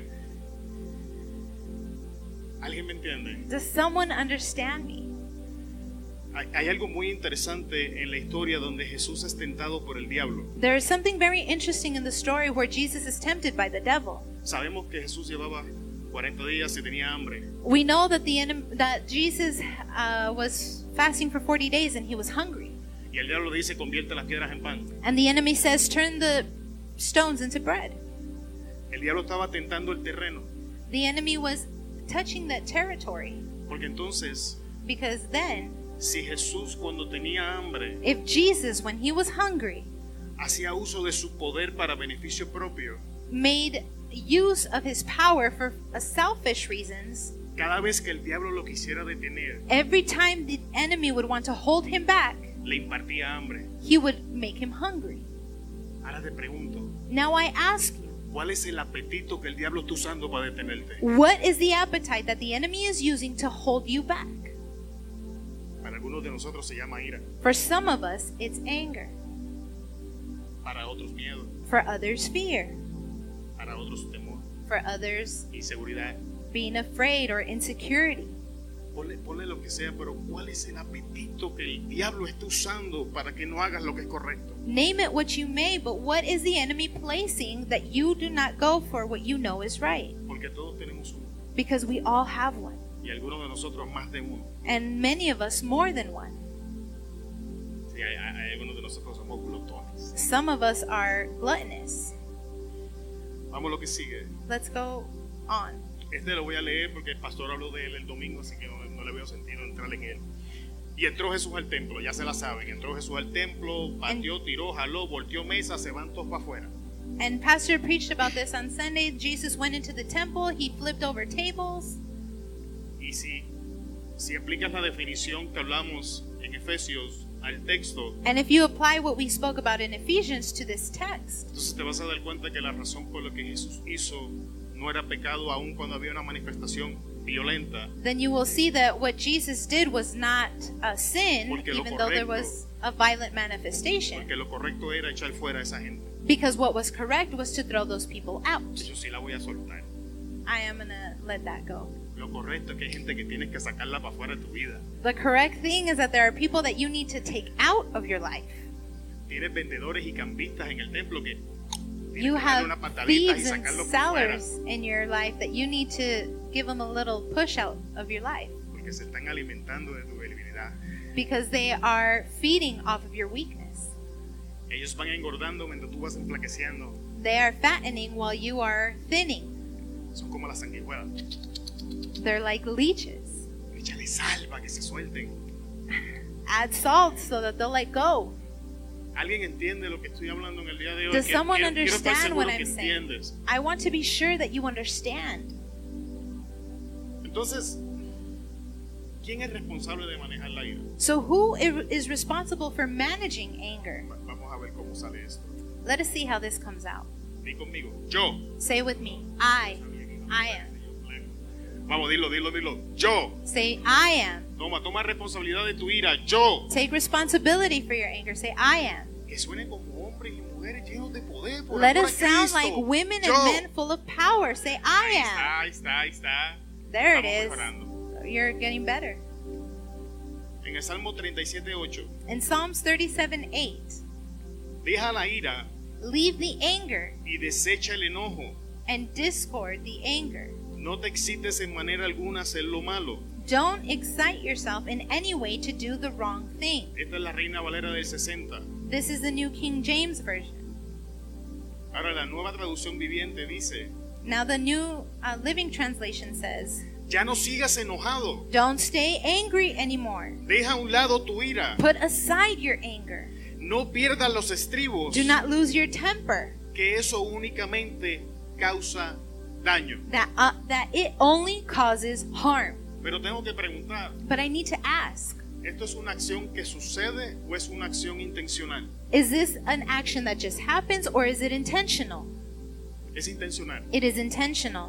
¿Alguien me entiende? Does someone understand me? Hay, hay algo muy interesante en la historia donde Jesús es tentado por el diablo. There is something very interesting in the story where Jesus is tempted by the devil. Sabemos que Jesús llevaba cuarenta días y tenía hambre. We know that the enem- that Jesus uh, was fasting for forty days and he was hungry. Y el diablo le dice, convierte las piedras en pan. And the enemy says, turn the stones into bread. El diablo estaba tentando el terreno. The enemy was touching that territory Porque entonces, because then si Jesús cuando tenía hambre if Jesus, when he was hungry, hacía uso de su poder para beneficio propio, made use of his power for uh, selfish reasons, cada vez que el diablo lo quisiera detener, every time the enemy would want to hold him back, le impartía hambre. he would make him hungry. Ahora te pregunto, Now I ask you, ¿cuál es el apetito que el diablo está usando para detenerte? what is the appetite that the enemy is using to hold you back? Para algunos de nosotros se llama ira, For some of us, it's anger. para otros miedo, For others, fear. para otros temor, For others, inseguridad. being afraid or insecurity. Ponle, ponle lo que sea, pero ¿cuál es el apetito que el diablo está usando para que no hagas lo que es correcto? Name it what you may, but what is the enemy placing that you do not go for what you know is right? Porque todos tenemos uno, Because we all have one, y algunos de nosotros más de uno. and many of us more than one. Sí, hay, hay- hay algunos de nosotros somos glotones. Some of us are gluttonous. Vamos a lo que sigue. Let's go on. Este lo voy a leer porque el pastor habló de él el domingo, así que no, no le veo sentido entrar en él. Y entró Jesús al templo, ya se la saben. Entró Jesús al templo, batió, tiró, jaló, volteó mesa, se van todos para afuera. And Pastor preached about this on Sunday. Jesus went into the temple, he flipped over tables. Y si, si aplicas la definición que hablamos en Efesios al texto, And if you apply what we spoke about in Ephesians to this text, entonces te vas a dar cuenta que la razón por la que Jesús hizo no era pecado aún cuando había una manifestación violenta, then you will see that what Jesus did was not a sin, Porque lo even though there correcto- was a violent manifestation. porque lo correcto era echar fuera a esa gente. Because what was correct was to throw those people out. Yo sí la voy a soltar. I am going to let that go. Lo correcto es que hay gente que tienes que sacarla para afuera de tu vida. The correct thing is that there are people that you need to take out of your life. Tienes vendedores y cambistas en el templo que tienes You que darle have una patadita y thieves and sacarlos para afuera sellers in your life that you need to give them a little push out of your life porque se están alimentando de tu debilidad. because they are feeding off of your weakness. Ellos van engordando mientras tú vas enflaqueciendo. They are fattening while you are thinning. Son como las sanguijuelas. They're like leeches. Échale sal para que se suelten. Add salt so that they'll let go. ¿Alguien entiende lo que estoy hablando en el día de hoy? Does Quiero- someone quiero- quiero estar understand seguro what que I'm saying? entiendes. I want to be sure that you understand. Entonces, ¿quién es responsable de manejar la ira? So who i- is responsible for managing anger? Va- Vamos a ver cómo sale esto. Let us see how this comes out. Di conmigo. Yo. Say with me, I, I am. Vamos, dilo, dilo, dilo. Yo. Say, I am. Toma, toma responsabilidad de tu ira. Yo. Take responsibility for your anger. Say, I am. Que suene como hombres y mujeres llenos de poder por Let amor us a sound Cristo. like women Yo. and men full of power. Say, I Ahí am. está, ahí está, ahí está. There it Estamos is. mejorando. You're getting better. En el Salmo treinta y siete, ocho. In Psalms thirty-seven eight, Deja la ira leave the anger y desecha el enojo. and discord the anger. No te excites en manera alguna a hacer lo malo. Don't excite yourself in any way to do the wrong thing. Esta es la Reina Valera del sesenta. This is the New King James Version. Ahora la Nueva Traducción Viviente dice, Now the New uh, Living Translation says, ya no sigas enojado. don't stay angry anymore. Deja a un lado tu ira. Put aside your anger. No pierdas los estribos, Do not lose your temper. que eso únicamente causa daño. That, uh, that it only causes harm. Pero tengo que preguntar, But I need to ask, ¿esto es una acción que sucede o es una acción intencional? is this an action that just happens or is it intentional? Es intencional. It is intentional.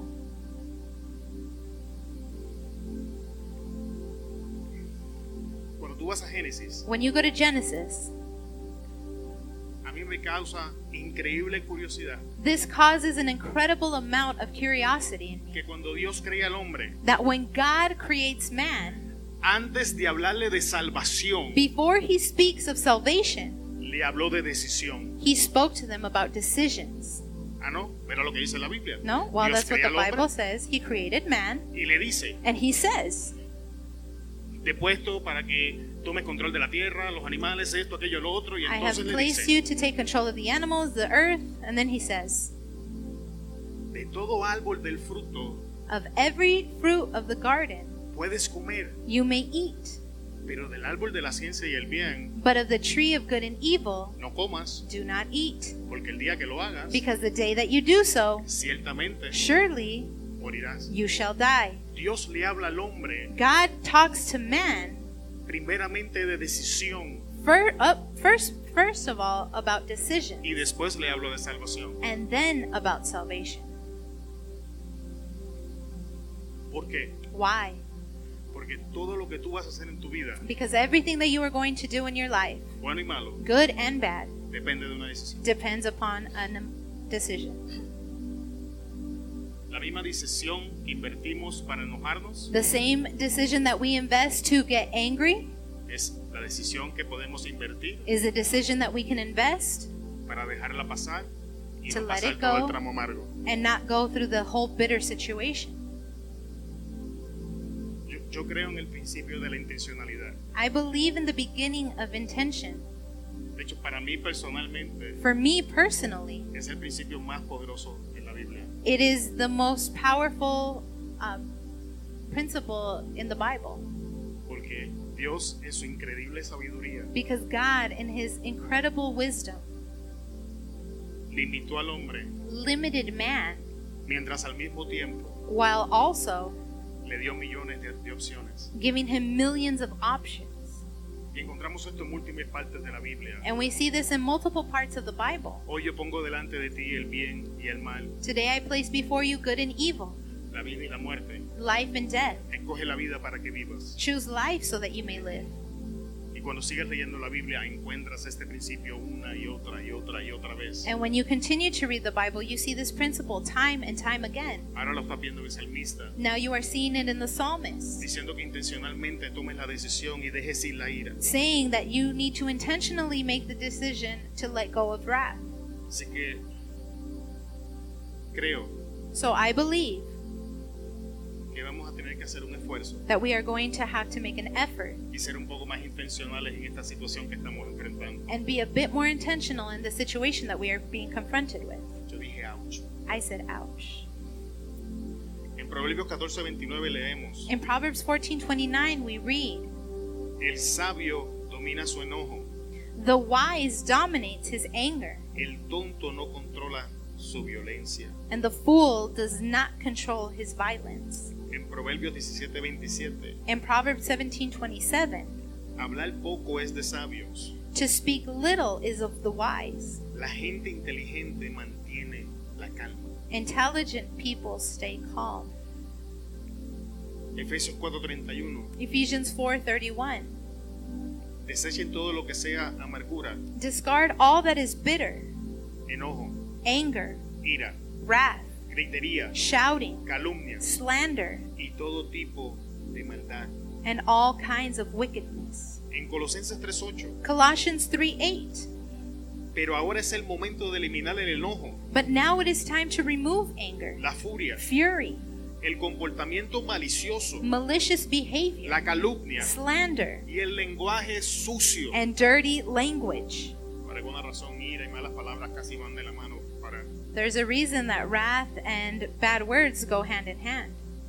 Cuando tú vas a Génesis, When you go to Genesis, a mí me causa increíble curiosidad this causes an incredible amount of curiosity in me. que cuando Dios crea al hombre, That when God creates man, antes de hablarle de salvación, before he speaks of salvation, le habló de decisión. he spoke to them about decisions. Ah, no, mira lo que dice la Biblia. No? Well, Dios that's what crea the al hombre Bible says. He created man, y le dice, and he says, te he puesto para que tomes control de la tierra, los animales, esto, aquello, lo otro, y I have entonces le placed dice, you to take control of the animals, the earth, and then he says, de todo árbol del fruto of every fruit of the garden puedes comer, you may eat, pero del árbol de la ciencia y el bien but of the tree of good and evil no comas, do not eat, porque el día que lo hagas, because the day that you do so, ciertamente surely morirás. you shall die. Dios le habla al hombre God talks to man primeramente de decisión fir- up, first, first of all about decision, y después le hablo de salvación. and then about salvation. ¿Por qué? Why? Porque todo lo que tú vas a hacer en tu vida, Because everything that you are going to do in your life, bueno y malo, good and bad, depende de una decisión. depends upon a decision. La misma decisión que invertimos para enojarnos The same decision that we invest to get angry es la decisión que podemos invertir is a decision that we can invest para dejarla pasar y To no let pasar it todo go. el tramo amargo. and not go through the whole bitter situation. Yo, yo creo en el principio de la intencionalidad. I believe in the beginning of intention. De hecho, para mí personalmente For me personally, es el principio más poderoso en la Biblia. it is the most powerful um, principle in the Bible. Porque Dios en su increíble sabiduría Because God, in his incredible wisdom, limitó al hombre limited man mientras al mismo tiempo while also le dio millones de, de opciones. giving him millions of options. Y encontramos esto en múltiples partes de la Biblia. And we see this in multiple parts of the Bible. Hoy yo pongo delante de ti el bien y el mal, Today I place before you good and evil, la vida y la muerte. life and death. Escoge la vida para que vivas. Choose life so that you may live. Y cuando sigues leyendo la Biblia encuentras este principio una y otra y otra y otra vez. And when you continue to read the Bible, you see this principle time and time again. Ahora lo está viendo el salmista, Now you are seeing it in the psalmist, diciendo que intencionalmente tomes la decisión y dejes ir la ira. saying that you need to intentionally make the decision to let go of wrath. Así que creo So I believe que vamos a tener que hacer un esfuerzo that we are going to have to make an effort y ser un poco más intencionales en esta situación que estamos enfrentando. and be a bit more intentional in the situation that we are being confronted with. Yo dije, ouch. I said, ouch. En Proverbios catorce veintinueve leemos, In Proverbs fourteen twenty-nine, we read, el sabio domina su enojo, the wise dominates his anger, el tonto no controla su violencia. and the fool does not control his violence. En Proverbios diecisiete veintisiete, In Proverbs seventeen twenty-seven, hablar poco es de sabios. to speak little is of the wise. La gente inteligente mantiene la calma. Intelligent people stay calm. Efesios cuatro treinta y uno. Ephesians four thirty-one. Desechen todo lo que sea amargura, Discard all that is bitter, enojo, anger, ira, wrath, gritería, shouting, calumnia slander, y todo tipo de maldad. and all kinds of wickedness. En Colosenses tres ocho. Colossians three eight. Pero ahora es el momento de eliminar el enojo, But now it is time to remove anger, la furia, fury, el comportamiento malicioso, malicious behavior, la calumnia slander, y el lenguaje sucio. and dirty language. Por alguna razón, ira y malas palabras casi van de la mano. Para There's a reason that wrath and bad words go hand in hand.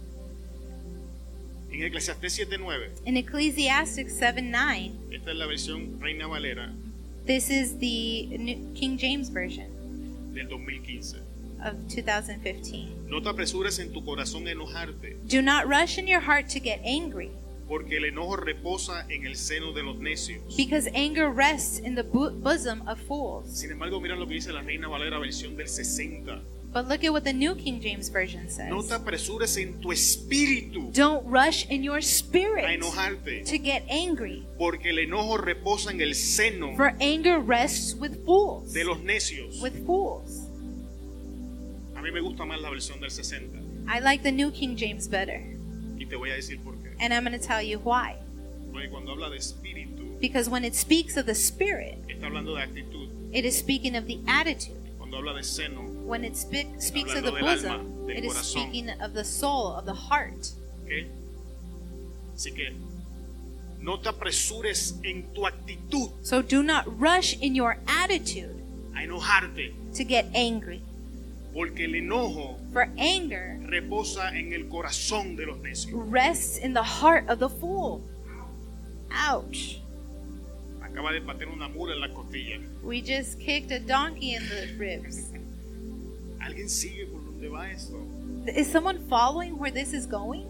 En Eclesiastés siete nueve, In Ecclesiastes seven nine, esta es la versión Reina Valera this is the New King James Version del dos mil quince. of two thousand fifteen. No te apresures en tu corazón a enojarte, Do not rush in your heart to get angry, porque el enojo reposa en el seno de los necios. because anger rests in the bo- bosom of fools. Sin embargo, mira lo que dice la Reina Valera versión del sesenta. But look at what the New King James Version says. No te apresures en tu espíritu Don't rush in your a spirit enojarte, to get angry, porque el enojo reposa en el seno for anger rests with fools. de los necios. With fools. A mí me gusta más la versión del sesenta I like the New King James better, y te voy a decir por qué. and I'm going to tell you why. Porque cuando habla de espíritu, Because when it speaks of the spirit, está hablando de actitud. it is speaking of the attitude. Cuando habla de seno, When it spe- speaks of the hablando del bosom, alma, del it is corazón. speaking of the soul, of the heart. ¿ok? Así que no te apresures en tu actitud So do not rush in your attitude a enojarte, to get angry, porque el enojo for anger reposa en el corazón de los necios. rests in the heart of the fool. Ouch. Acaba de patear una mula en la costilla. We just kicked a donkey in the ribs. ¿Alguien sigue por donde va esto? Is someone following where this is going?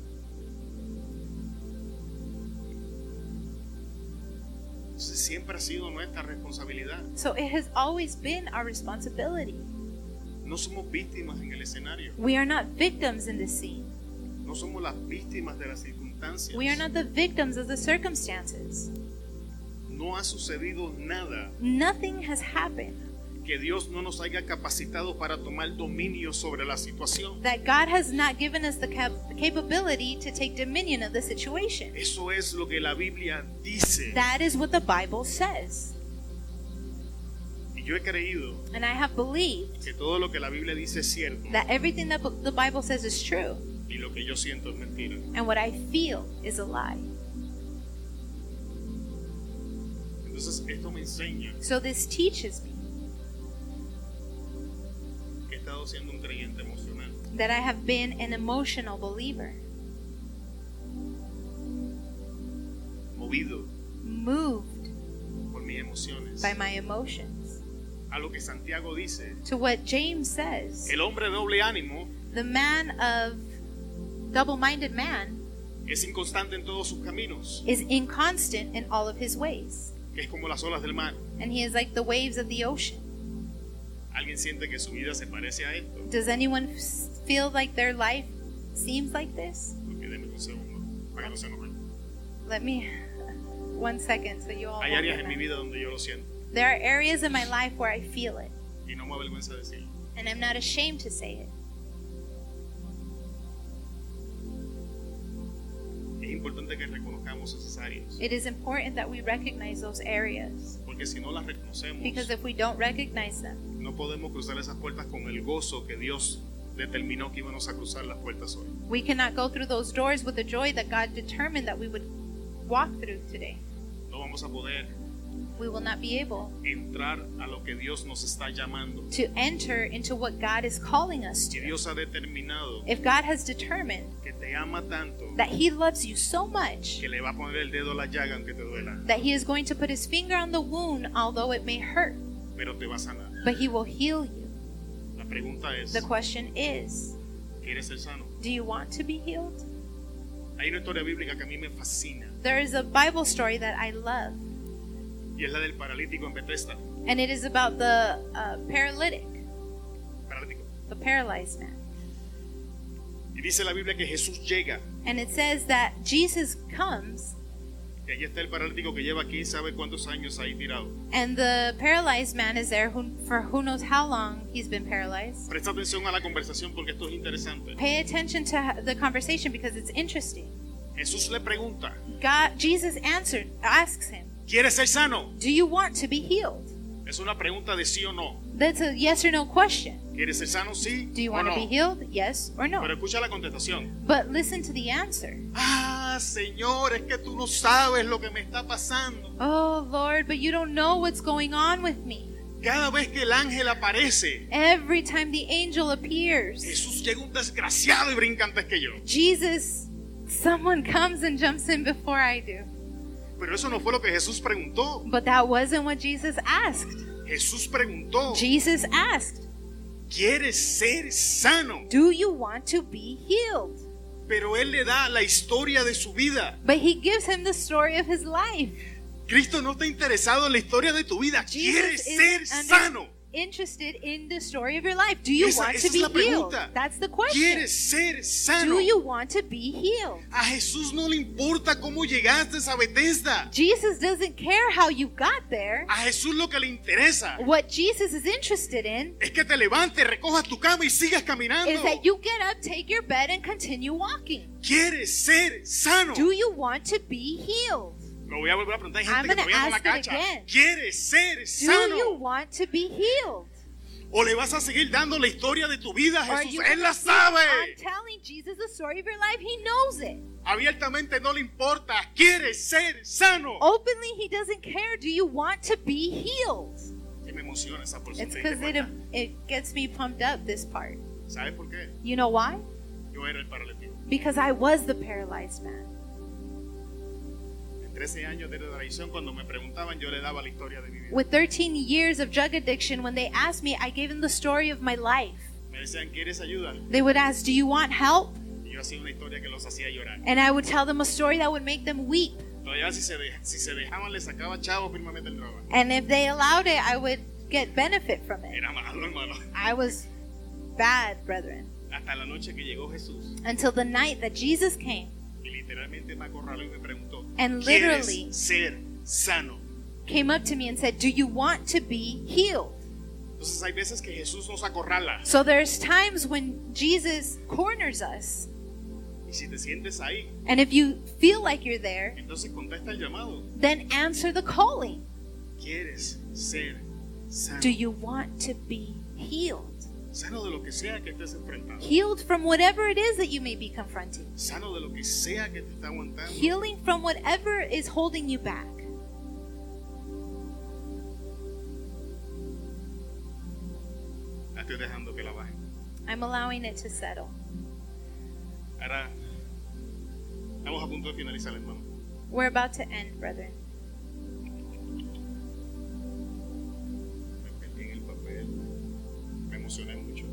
Entonces, siempre ha sido nuestra responsabilidad. So it has always been our responsibility. No somos víctimas en el escenario. We are not victims in the scene. No somos las víctimas de las circunstancias. We are not the victims of the circumstances. No ha sucedido nada Nothing has happened que Dios no nos haya capacitado para tomar dominio sobre la situación. that God has not given us the cap- capability to take dominion of the situation. Eso es lo que la Biblia dice. That is what the Bible says. Y yo he creído And I have believed que todo lo que la Biblia dice es cierto that everything that b- the Bible says is true, y lo que yo siento es mentira. and what I feel is a lie. Entonces esto me enseña So this teaches me que he estado siendo un creyente emocional. that I have been an emotional believer, Movido moved por mis emociones. by my emotions. A lo que Santiago dice, To what James says, el hombre de doble ánimo the man of double-minded man es inconstante en todos sus caminos, is inconstant in all of his ways, que es como las olas del mar. and he is like the waves of the ocean. ¿Alguien siente que su vida se parece a esto? Does anyone f- feel like their life seems like this? Porque déme un segundo para que no se enojen. Let me one second so you all Hay won't áreas get en mi mad. vida donde yo lo siento There are areas in my life where I feel it, y no me avergüenza decirlo. and I'm not ashamed to say it. Es importante que reconozcamos esas áreas, It is important that we recognize those areas, porque si no las reconocemos, because if we don't recognize them, no podemos cruzar esas puertas con el gozo que Dios determinó que íbamos a cruzar las puertas hoy. we cannot go through those doors with the joy that God determined that we would walk through today. No vamos a poder We will not be able entrar a lo que Dios nos está llamando. to enter into what God is calling us Y to. Dios ha determinado If God has determined que te ama tanto that He loves you so much que le va a poner el dedo a la llaga aunque te duela, that He is going to put His finger on the wound, although it may hurt, pero te va a sanar. but He will heal you. La pregunta es, The question is, ¿Quieres ser sano? Do you want to be healed? Hay una historia bíblica que a mí me fascina There is a Bible story that I love, y es la del paralítico en Bethesda. and it is about the uh, paralytic, Paralítico. the paralyzed man. Y dice la Biblia que Jesús llega. And it says that Jesus comes, Y allí está el paralítico que lleva quién sabe cuántos años ahí tirado. and the paralyzed man is there who, for who knows how long he's been paralyzed. Presta atención a la conversación porque esto es interesante. Pay attention to the conversation because it's interesting. Jesús le pregunta, God, Jesus answered, asks him, ¿quieres ser sano? do you want to be healed? Es una pregunta de sí o no. That's a yes or no question. ¿Quieres ser sano? Sí Do you o want no. to be healed? Yes or no? Pero escucha la contestación. But listen to the answer. Ah, Señor, es que tú no sabes lo que me está pasando. Oh, Lord, but you don't know what's going on with me. Cada vez que el ángel aparece, Every time the angel appears, Jesús llega un desgraciado y brinca antes que yo. Jesus, someone comes and jumps in before I do. Pero eso no fue lo que Jesús preguntó. But that wasn't what Jesus asked. Jesús preguntó, Jesus asked, ¿quieres ser sano? do you want to be healed? Pero él le da la historia de su vida. But he gives him the story of his life. Cristo no está interesado en la historia de tu vida. ¿Quieres Jesus ser is under- sano? interested in the story of your life. Do you Esa- want esa to es be la healed? pregunta. That's the question. ¿Quieres ser sano? Do you want to be healed? A Jesús no le importa cómo llegaste a Bethesda. Jesus doesn't care how you got there. A Jesús lo que le interesa What Jesus is interested in es que te levantes, recojas tu cama y sigas caminando. is that you get up, take your bed, and continue walking. ¿Quieres ser sano? Do you want to be healed? Lo voy a volver a preguntar. Hay I'm gente que gonna todavía no la ask it cacha. again. ¿Quieres ser Do you sano? want to be healed? ¿O le vas a seguir dando la historia de tu vida a Or are Jesús? you Él gonna la keep on sabe. telling Jesus the story of your life? He knows it. Abiertamente no le importa. ¿Quieres ser sano? Openly, he doesn't care. Do you want to be healed? Que me emociona esa porción. It's ¿te because diste it, cuenta? it gets me pumped up, this part. ¿Sabes por qué? You know why? Yo era el paralítico. Because I was the paralyzed man. En trece años de tradición, cuando me preguntaban, yo le daba la historia de mi vida. With thirteen years of drug addiction, when they asked me, I gave them the story of my life. Me decían, ¿quieres ayuda? They would ask, do you want help? Y yo hacía una historia que los hacía llorar. And I would tell them a story that would make them weep. Todavía si se, de- si se dejaban, le sacaba chavos firmemente el droga. And if they allowed it, I would get benefit from it. Era malo, hermano. I was bad, brethren. Hasta la noche que llegó Jesús Until the night that Jesus came y literalmente me acorraló y me preguntó, And ¿quieres literally- ser sano? came up to me and said, do you want to be healed? Entonces hay veces que Jesús nos acorrala. So there's times when Jesus corners us. Y si te sientes ahí, And if you feel like you're there, entonces contesta el llamado. then answer the calling. ¿Quieres ser sano? Do you want to be healed? Sano de lo que sea que estés enfrentando. Healed from whatever it is that you may be confronting. Sano de lo que sea que te está aguantando. Healing from whatever is holding you back. La estoy dejando que la bajen. I'm allowing it to settle. Ahora, estamos a punto de finalizar, hermano. We're about to end, brethren. Me perdí en el papel. Me emocioné mucho.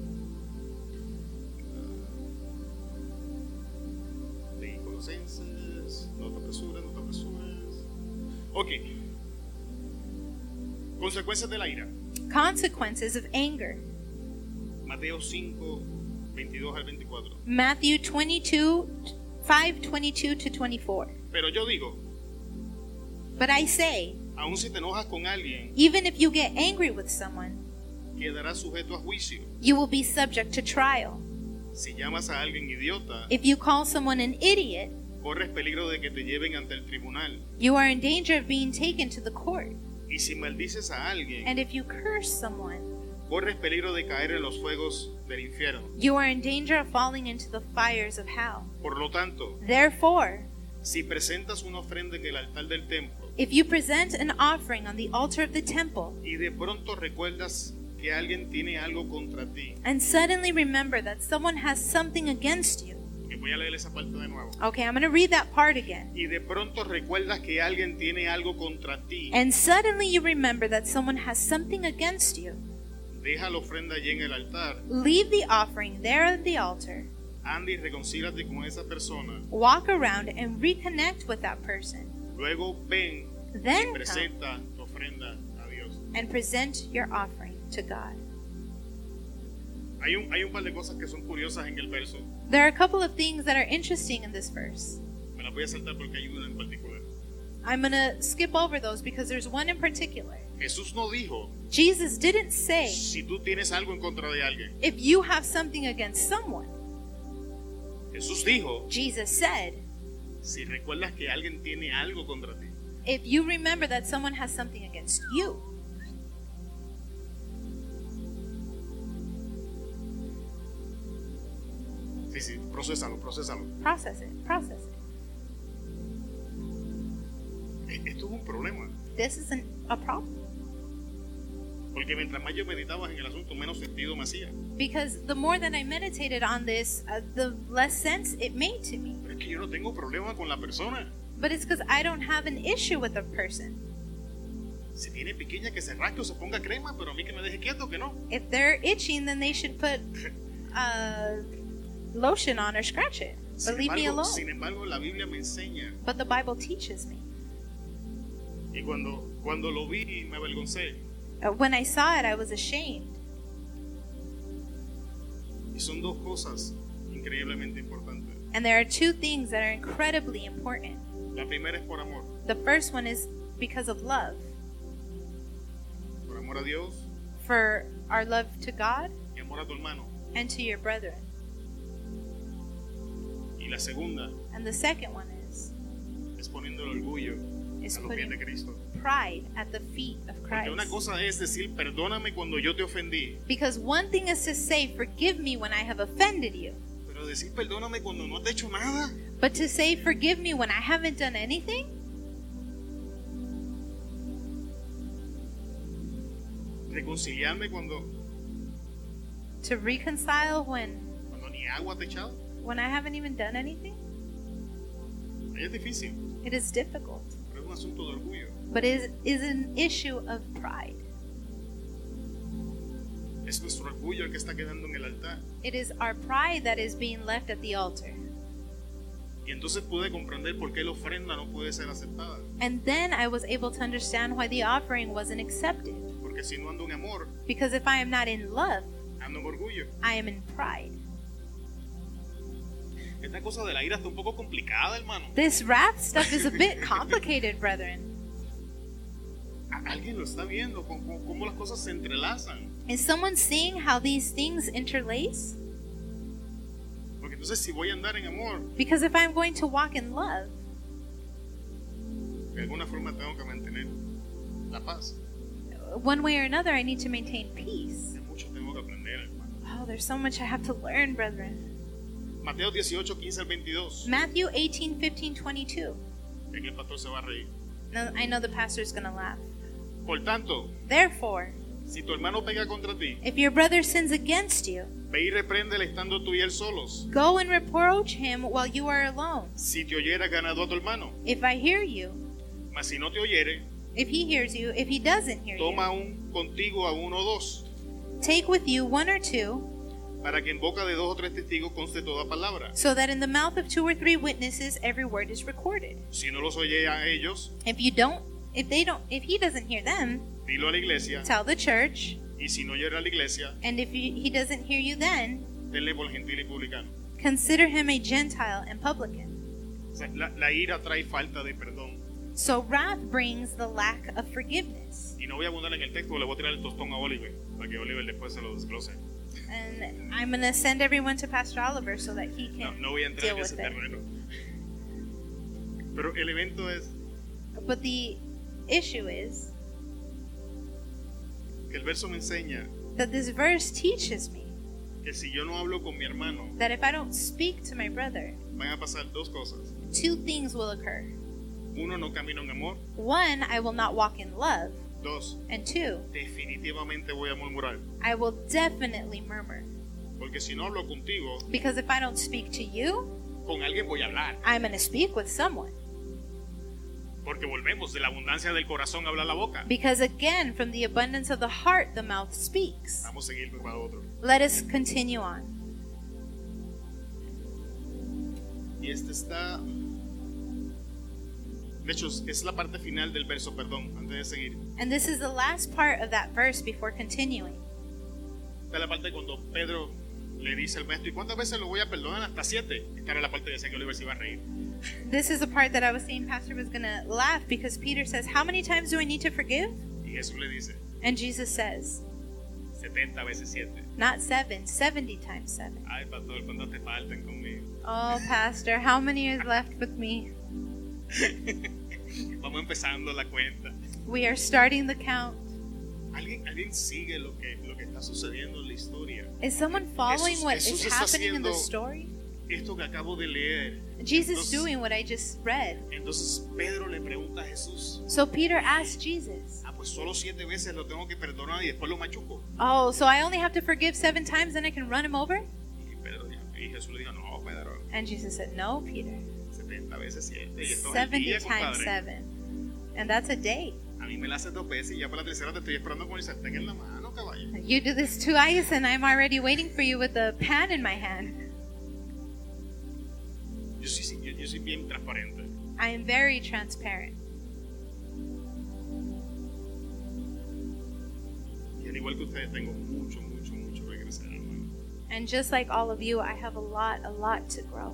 Ah, leí Colosenses. No te apresures, no te apresures. Ok. Consecuencias de la ira. Consequences of anger. Mateo cinco, veintidós al veinticuatro. Matthew twenty-two, five twenty-two to twenty-four. Pero yo digo, But I say, aun si te enojas con alguien, even if you get angry with someone, quedarás sujeto a juicio. you will be subject to trial. Si llamas a alguien idiota, If you call someone an idiot, corres peligro de que te lleven ante el tribunal. you are in danger of being taken to the court. Y si maldices a alguien, And if you curse someone, corres peligro de caer en los fuegos del infierno. you are in danger of falling into the fires of hell. Por lo tanto, Therefore, si presentas una ofrenda en el altar del templo if you present an offering on the altar of the temple, y de pronto recuerdas que alguien tiene algo contra ti, and suddenly remember that someone has something against you. que voy a leer esa parte de nuevo. Okay, I'm going to read that part again. Y de pronto recuerdas que alguien tiene algo contra ti, And suddenly you remember that someone has something against you. deja la ofrenda allí en el altar Leave the offering there at the altar anda y reconcíliate con esa persona. Walk around and reconnect with that person. Luego ven Then y come presenta tu ofrenda a Dios. and present your offering to God. Hay un, hay un par de cosas que son curiosas en el verso. There are a couple of things that are interesting in this verse. Me las voy a saltar porque hay una en particular. I'm going to skip over those because there's one in particular. Jesús no dijo, Jesus didn't say, si tú tienes algo en contra de alguien. if you have something against someone. Jesús dijo, Jesus said, si recuerdas que alguien tiene algo contra ti. if you remember that someone has something against you. Sí, sí, procésalo, procésalo. Process it, process it. E- Esto es un problema. This isn't a problem. Porque mientras más yo meditaba en el asunto, menos sentido me hacía. Because the more that I meditated on this, uh, the less sense it made to me. Pero es que yo no tengo problema con la persona. But it's because I don't have an issue with a person. Si tiene pequeña, que se rasque o se ponga crema, pero a mí que me deje quieto, que no. If they're itching, then they should put uh, lotion on or scratch it. But Sin leave me embargo, alone. sin embargo, la Biblia me enseña. But the Bible teaches me. Y cuando, cuando lo vi, me avergoncé. Uh, when I saw it, I was ashamed. Y son dos cosas increíblemente importantes. And there are two things that are incredibly important. La primera es por amor. The first one is because of love. Por amor a Dios For our love to God y amor a tu hermano. and to your brethren. Y la segunda And the second one is, es poniendo el orgullo is a los pies de putting Cristo. pride at the feet of Porque una Christ. cosa es decir, perdóname cuando yo te ofendí. Because one thing is to say, forgive me when I have offended you. Pero decir perdóname cuando no te he hecho nada. But to say, forgive me when I haven't done anything? Reconciliarme cuando, To reconcile when cuando ni agua te he echado. when I haven't even done anything? Ahí es difícil. It is difficult. Pero es un asunto de orgullo. But it is an issue of pride. Es nuestro orgullo el que está quedando en el altar. It is our pride that is being left at the altar. Y entonces pude comprender por qué la ofrenda no puede ser aceptada. And then I was able to understand why the offering wasn't accepted. Porque si no ando en amor, Because if I am not in love, ando en orgullo. I am in pride. Esta cosa de la ira está un poco complicada, hermano. This wrath stuff is a bit complicated, brethren. ¿A- ¿Alguien lo está viendo? ¿Cómo, cómo- cómo las cosas se entrelazan? Is someone seeing how these things interlace? Porque entonces si voy a andar en amor, Because if I'm going to walk in love, de alguna forma tengo que mantener la paz. one way or another, I need to maintain peace. De mucho tengo que aprender, hermano. Oh, there's so much I have to learn, brethren. Mateo dieciocho, quince al veintidós. Matthew eighteen, fifteen, twenty-two. En el pastor se va a reír. Now, I know the pastor's going to laugh. Por tanto, Therefore, si tu hermano pega contra ti, if your brother sins against you, ve y repréndele estando tú y él solos. go and reproach him while you are alone. Si te oyera ganado a tu hermano, If I hear you, mas si no te oyere, if he hears you, if he doesn't hear toma you, un contigo a uno o dos, take with you one or two, para que en boca de dos o tres testigos conste toda palabra. so that in the mouth of two or three witnesses every word is recorded. Si no los oye a ellos, If you don't, if they don't, if he doesn't hear them, dilo a la iglesia, tell the church, y si no oyera a la iglesia, and if he, he doesn't hear you then, tenle por gentil y publicano. consider him a Gentile and publican. O sea, la, la ira trae falta de perdón. So wrath brings the lack of forgiveness. Y no voy a abundar en el texto, le voy a tirar el tostón a Oliver, para que Oliver después se lo desglose. And I'm going to send everyone to Pastor Oliver so that he No, can no voy a entrar deal en ese with it. terreno. Pero el evento es But the issue is que el verso me enseña that this verse teaches me que si yo no hablo con mi hermano, that if I don't speak to my brother, van a pasar dos cosas. two things will occur. Uno, no camino en amor. One, I will not walk in love. Dos, And two, definitivamente voy a murmurar. I will definitely murmur. Porque si no hablo contigo, Because if I don't speak to you, con alguien voy a hablar. I'm going to speak with someone. Porque volvemos, de la abundancia del corazón habla la boca. Because again, from the abundance of the heart, the mouth speaks. Vamos a seguir para otro. Let us continue on. Y este está... De hecho, es la parte final del verso, perdón, antes de seguir. And this is the last part of that verse before continuing. Esta es la parte cuando Pedro le dice al maestro, ¿y cuántas veces lo voy a perdonar? Hasta siete. Esta era la parte que decía que Oliver se iba a reír. This is the part that I was saying Pastor was going to laugh because Peter says, how many times do I need to forgive? Y Jesús le dice, And Jesus says, setenta veces siete. not seven, seventy times seven. Ay, pastor, ¿cuántos te faltan conmigo? Oh, Pastor, how many is left with me? Vamos empezando la cuenta. We are starting the count. ¿Alguien, alguien sigue lo que, lo que está sucediendo en la historia? Is someone following Jesús- what Jesús is está happening in the haciendo- story? Esto que acabo de leer. Jesus Entonces- doing what I just read. Entonces Pedro le pregunta a Jesús, So Peter asked Jesus, ah, pues solo siete veces lo tengo que perdonar y después lo machuco. oh, so I only have to forgive seven times and I can run him over? Y, Pedro, dijo- y Jesús le dijo, no, Pedro, And Jesus said, no, Peter, setenta veces siete. Y esto es el seventy día, times compadre. seven. And that's a day. A mí me la haces dos veces y ya para la tercera te estoy esperando con el sartén en la mano, caballo. You do this twice and I'm already waiting for you with the pan in my hand. Yo soy, yo, yo soy bien transparente. I am very transparent. Y al igual que ustedes, tengo mucho, mucho, mucho que crecer, hermano. And just like all of you, I have a lot, a lot to grow.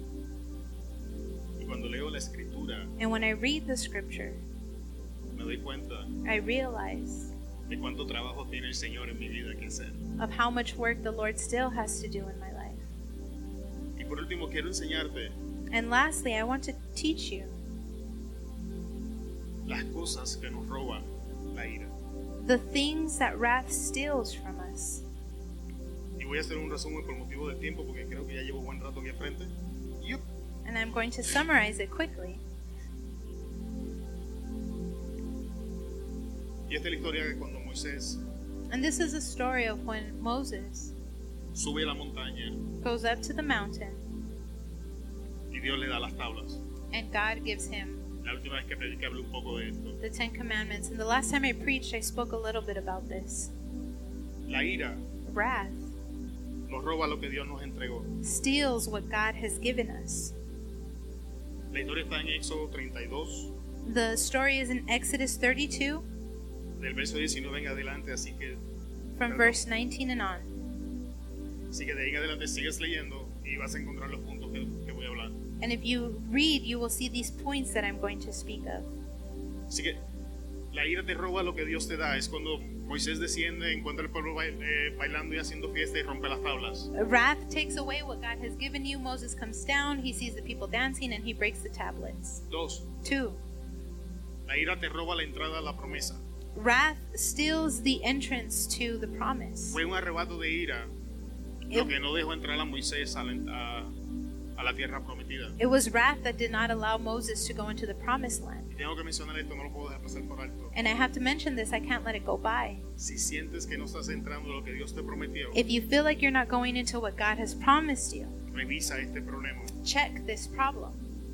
Y cuando leo la escritura, And when I read the scripture, me doy cuenta I realize de cuánto trabajo tiene el Señor en mi vida que hacer. of how much work the Lord still has to do in my life. Y por último, quiero enseñarte And lastly, I want to teach you las cosas que nos roba la ira. the things that wrath steals from us. Y voy a hacer un resumen por motivo del tiempo porque creo que ya llevo buen rato aquí al frente. Yup. And I'm going to summarize it quickly. Y esta es la historia de cuando Moisés And this is a story of when Moses sube a la montaña goes up to the mountain y Dios le da las tablas. and God gives him La última vez que prediqué hablé un poco de esto. the Ten Commandments. And the last time I preached, I spoke a little bit about this. La ira Wrath nos roba lo que Dios nos entregó. steals what God has given us. La historia está en Éxodo treinta y dos, The story is in Exodus thirty-two, del verso diecinueve en adelante, así que, from Perdón. verse nineteen and on. así que de ahí en adelante sigues leyendo y vas a encontrar los puntos que, que voy a hablar. And if you read, you will see these points that I'm going to speak of. Así que la ira te roba lo que Dios te da. Es cuando Moisés desciende, encuentra al pueblo bail- eh, bailando y haciendo fiesta y rompe las tablas. Wrath takes away what God has given you. Moses comes down, he sees the people dancing, and he breaks the tablets. Dos, Two, la ira te roba la entrada a la promesa. wrath steals the entrance to the promise. Fue un arrebato de ira It, lo que no dejó entrar a Moisés a la, a- a la tierra prometida. it was wrath that did not allow Moses to go into the promised land. Y tengo que mencionar esto, no lo puedo dejar pasar por alto. And I have to mention this, I can't let it go by. Si sientes que no estás entrando a lo que Dios te prometió, If you feel like you're not going into what God has promised you, revisa este problema. check this problem,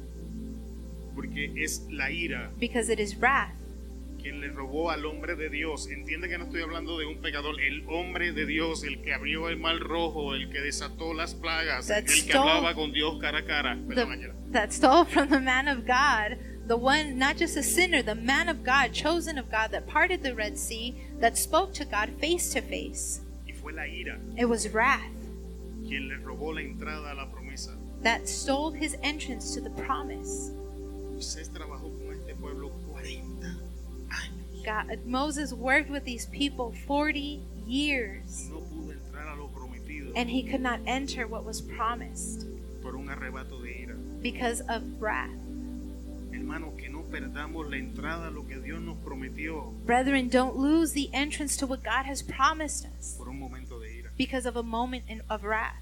Porque es la ira because it is wrath quien le robó al hombre de Dios. Entiende que no estoy hablando de un pecador, el hombre de Dios, el que abrió el mar rojo, el que desató las plagas, That el que stole- hablaba con Dios cara a cara. Perdón, the, Ángela. that stole from the man of God, the one, not just a sinner, the man of God, chosen of God, that parted the Red Sea, that spoke to God face to face. Y fue la ira It was wrath quien le robó la entrada a la promesa. that stole his entrance to the promise. Moisés trabajó con este pueblo cuarenta años. God, Moses worked with these people forty years, No pudo entrar a lo prometido and he could not enter what was promised por un arrebato de ira. because of wrath. Hermano, que no perdamos la entrada a lo que Dios nos prometió Brethren, don't lose the entrance to what God has promised us por un momento de ira. because of a moment in, of wrath.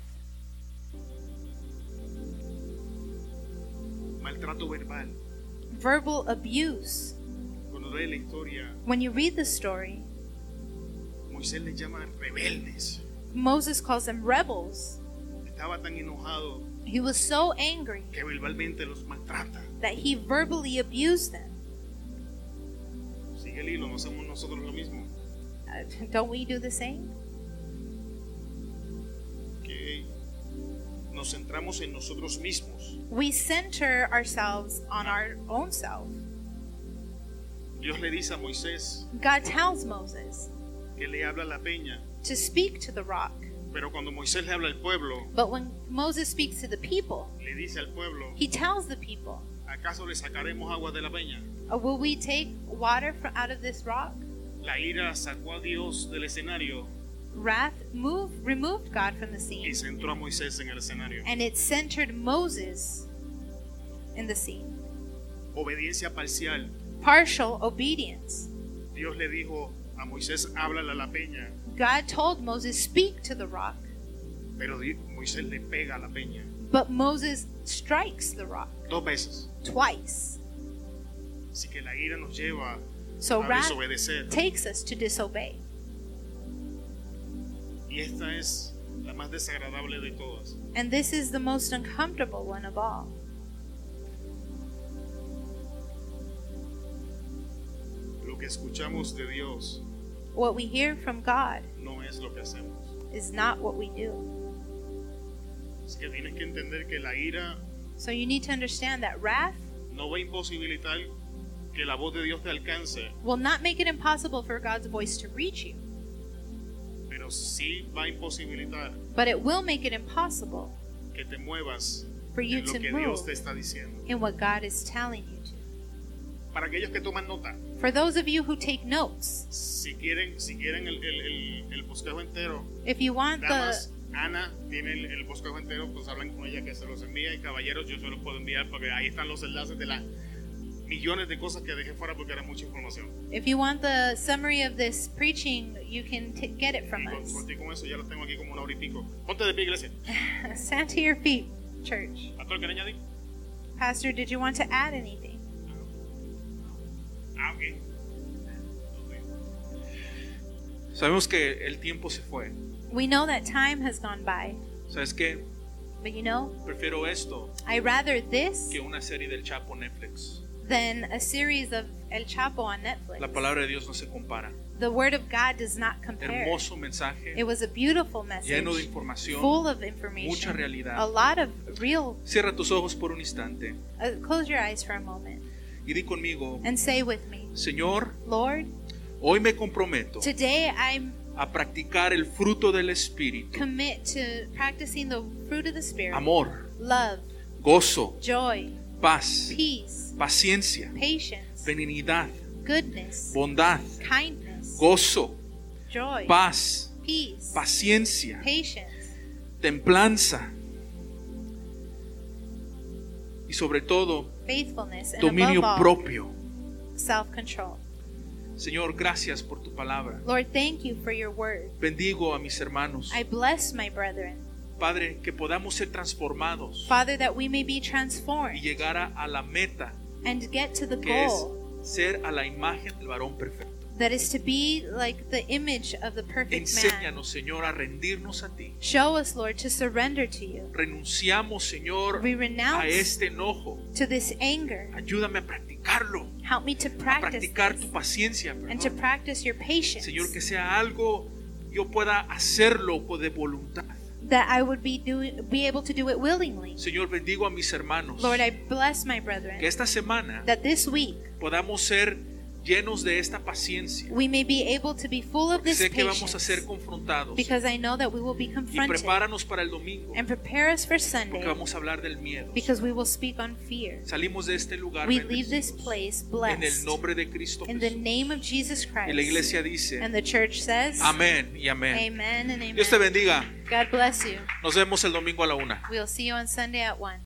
Maltrato verbal. Verbal abuse. Cuando lees la historia, When you read the story, Moisés les llama rebeldes. Moses calls them rebels. Estaba tan enojado He was so angry que verbalmente los maltrata. that he verbally abused them. Sigue el hilo, no hacemos nosotros lo mismo. Uh, don't we do the same? Que nos centramos en nosotros mismos. We center ourselves on our own self. Dios le dice a Moisés God tells Moses que le habla a la peña, to speak to the rock. pero cuando Moisés le habla al pueblo, But when Moses speaks to the people, le dice al pueblo, he tells the people, ¿acaso le sacaremos agua de la peña? "Oh, will we take water from out of this rock?" La ira sacó a Dios del escenario Wrath moved, removed God from the y scene, centró a Moisés en el escenario. and it centered Moses in the scene. Obediencia parcial. Partial obedience. Dios le dijo a Moisés, háblale a la peña, God told Moses, "Speak to the rock," pero Di- Moisés le pega a la peña but Moses strikes the rock dos veces. twice. Así que la ira nos lleva So a wrath desobedecer. takes us to disobey. Y esta es la más desagradable de todas. And this is the most uncomfortable one of all. Lo que escuchamos de Dios What we hear from God no es lo que hacemos. is not what we do. Así que tienes que entender que la ira So you need to understand that wrath no va a imposibilitar que la voz de Dios te alcance, will not make it impossible for God's voice to reach you, pero sí va a imposibilitar but it will make it impossible que te muevas for you en lo to que Dios move te está diciendo. in what God is telling you to. Para aquellos que toman nota, For those of you who take notes, si quieren, si quieren el, el, el, el bosquejo entero, if you want the damas, Ana tiene el, el bosquejo entero, pues hablan con ella que se los envía, y caballeros yo se los puedo enviar porque ahí están los enlaces de las millones de cosas que dejé fuera porque era mucha información. if you want the summary of this preaching, you can t- get it Y from con, us. contigo con eso ya los tengo aquí como una hora y pico. Ponte de pie, iglesia. Stand to your feet, church. Pastor, ¿qué le añadí? Pastor, did you want to add anything? Ah, ok. Sabemos que el tiempo se fue. We know that time has gone by, ¿Sabes qué? but you know, Prefiero esto I rather this que una serie del Chapo Netflix. than a series of El Chapo on Netflix. La palabra de Dios no se compara. The word of God does not compare. Hermoso mensaje, It was a beautiful message, lleno de información, full of information, mucha realidad. a lot of real. Cierra tus ojos por un instante Uh, close your eyes for a moment y di conmigo, and say with me, Señor, Lord, hoy me comprometo today I a practicar el fruto del Espíritu. commit to practicing the fruit of the Spirit: Amor, love, gozo, joy, paz, peace, paciencia, patience, benignidad, goodness, bondad, kindness, gozo, joy, paz, peace, paciencia, patience, templanza y sobre todo faithfulness, and dominio above all, propio. self-control. Señor, gracias por tu palabra. Lord, thank you for your word. Bendigo a mis hermanos. I bless my brethren. Padre, que podamos ser transformados Father, that we may be y transformed llegar a, a la meta, and get to the que es goal ser a la imagen del varón perfecto. that is to be like the image of the perfect man. Enséñanos, Señor, a rendirnos a ti. Show us, Lord, to surrender to you. Renunciamos, Señor, We a renounce este enojo. to this anger. Ayúdame a practicarlo, Help me to a practice practicar this tu paciencia, and to perdón. practice your patience. Señor, que sea algo yo pueda hacerlo de voluntad. That I would be doing, be able to do it willingly. Señor, bendigo a mis hermanos. Lord, I bless my Que brethren esta semana that this week podamos ser llenos de esta paciencia. we may be able to be full of this Sé que vamos a ser patience, confrontados. because I know that we will be Y confronted. prepáranos para el domingo, And prepare us for porque Sunday, vamos a hablar del miedo. because we will speak on fear. Salimos de este lugar We leave this bendecidos place en el blessed nombre de Cristo in the Jesús. name of Jesus Y la Christ. iglesia dice, And the church says, amén y amén. Amen and amen. Dios te bendiga. God bless you. Nos vemos el domingo a la una. We'll see you on Sunday at one.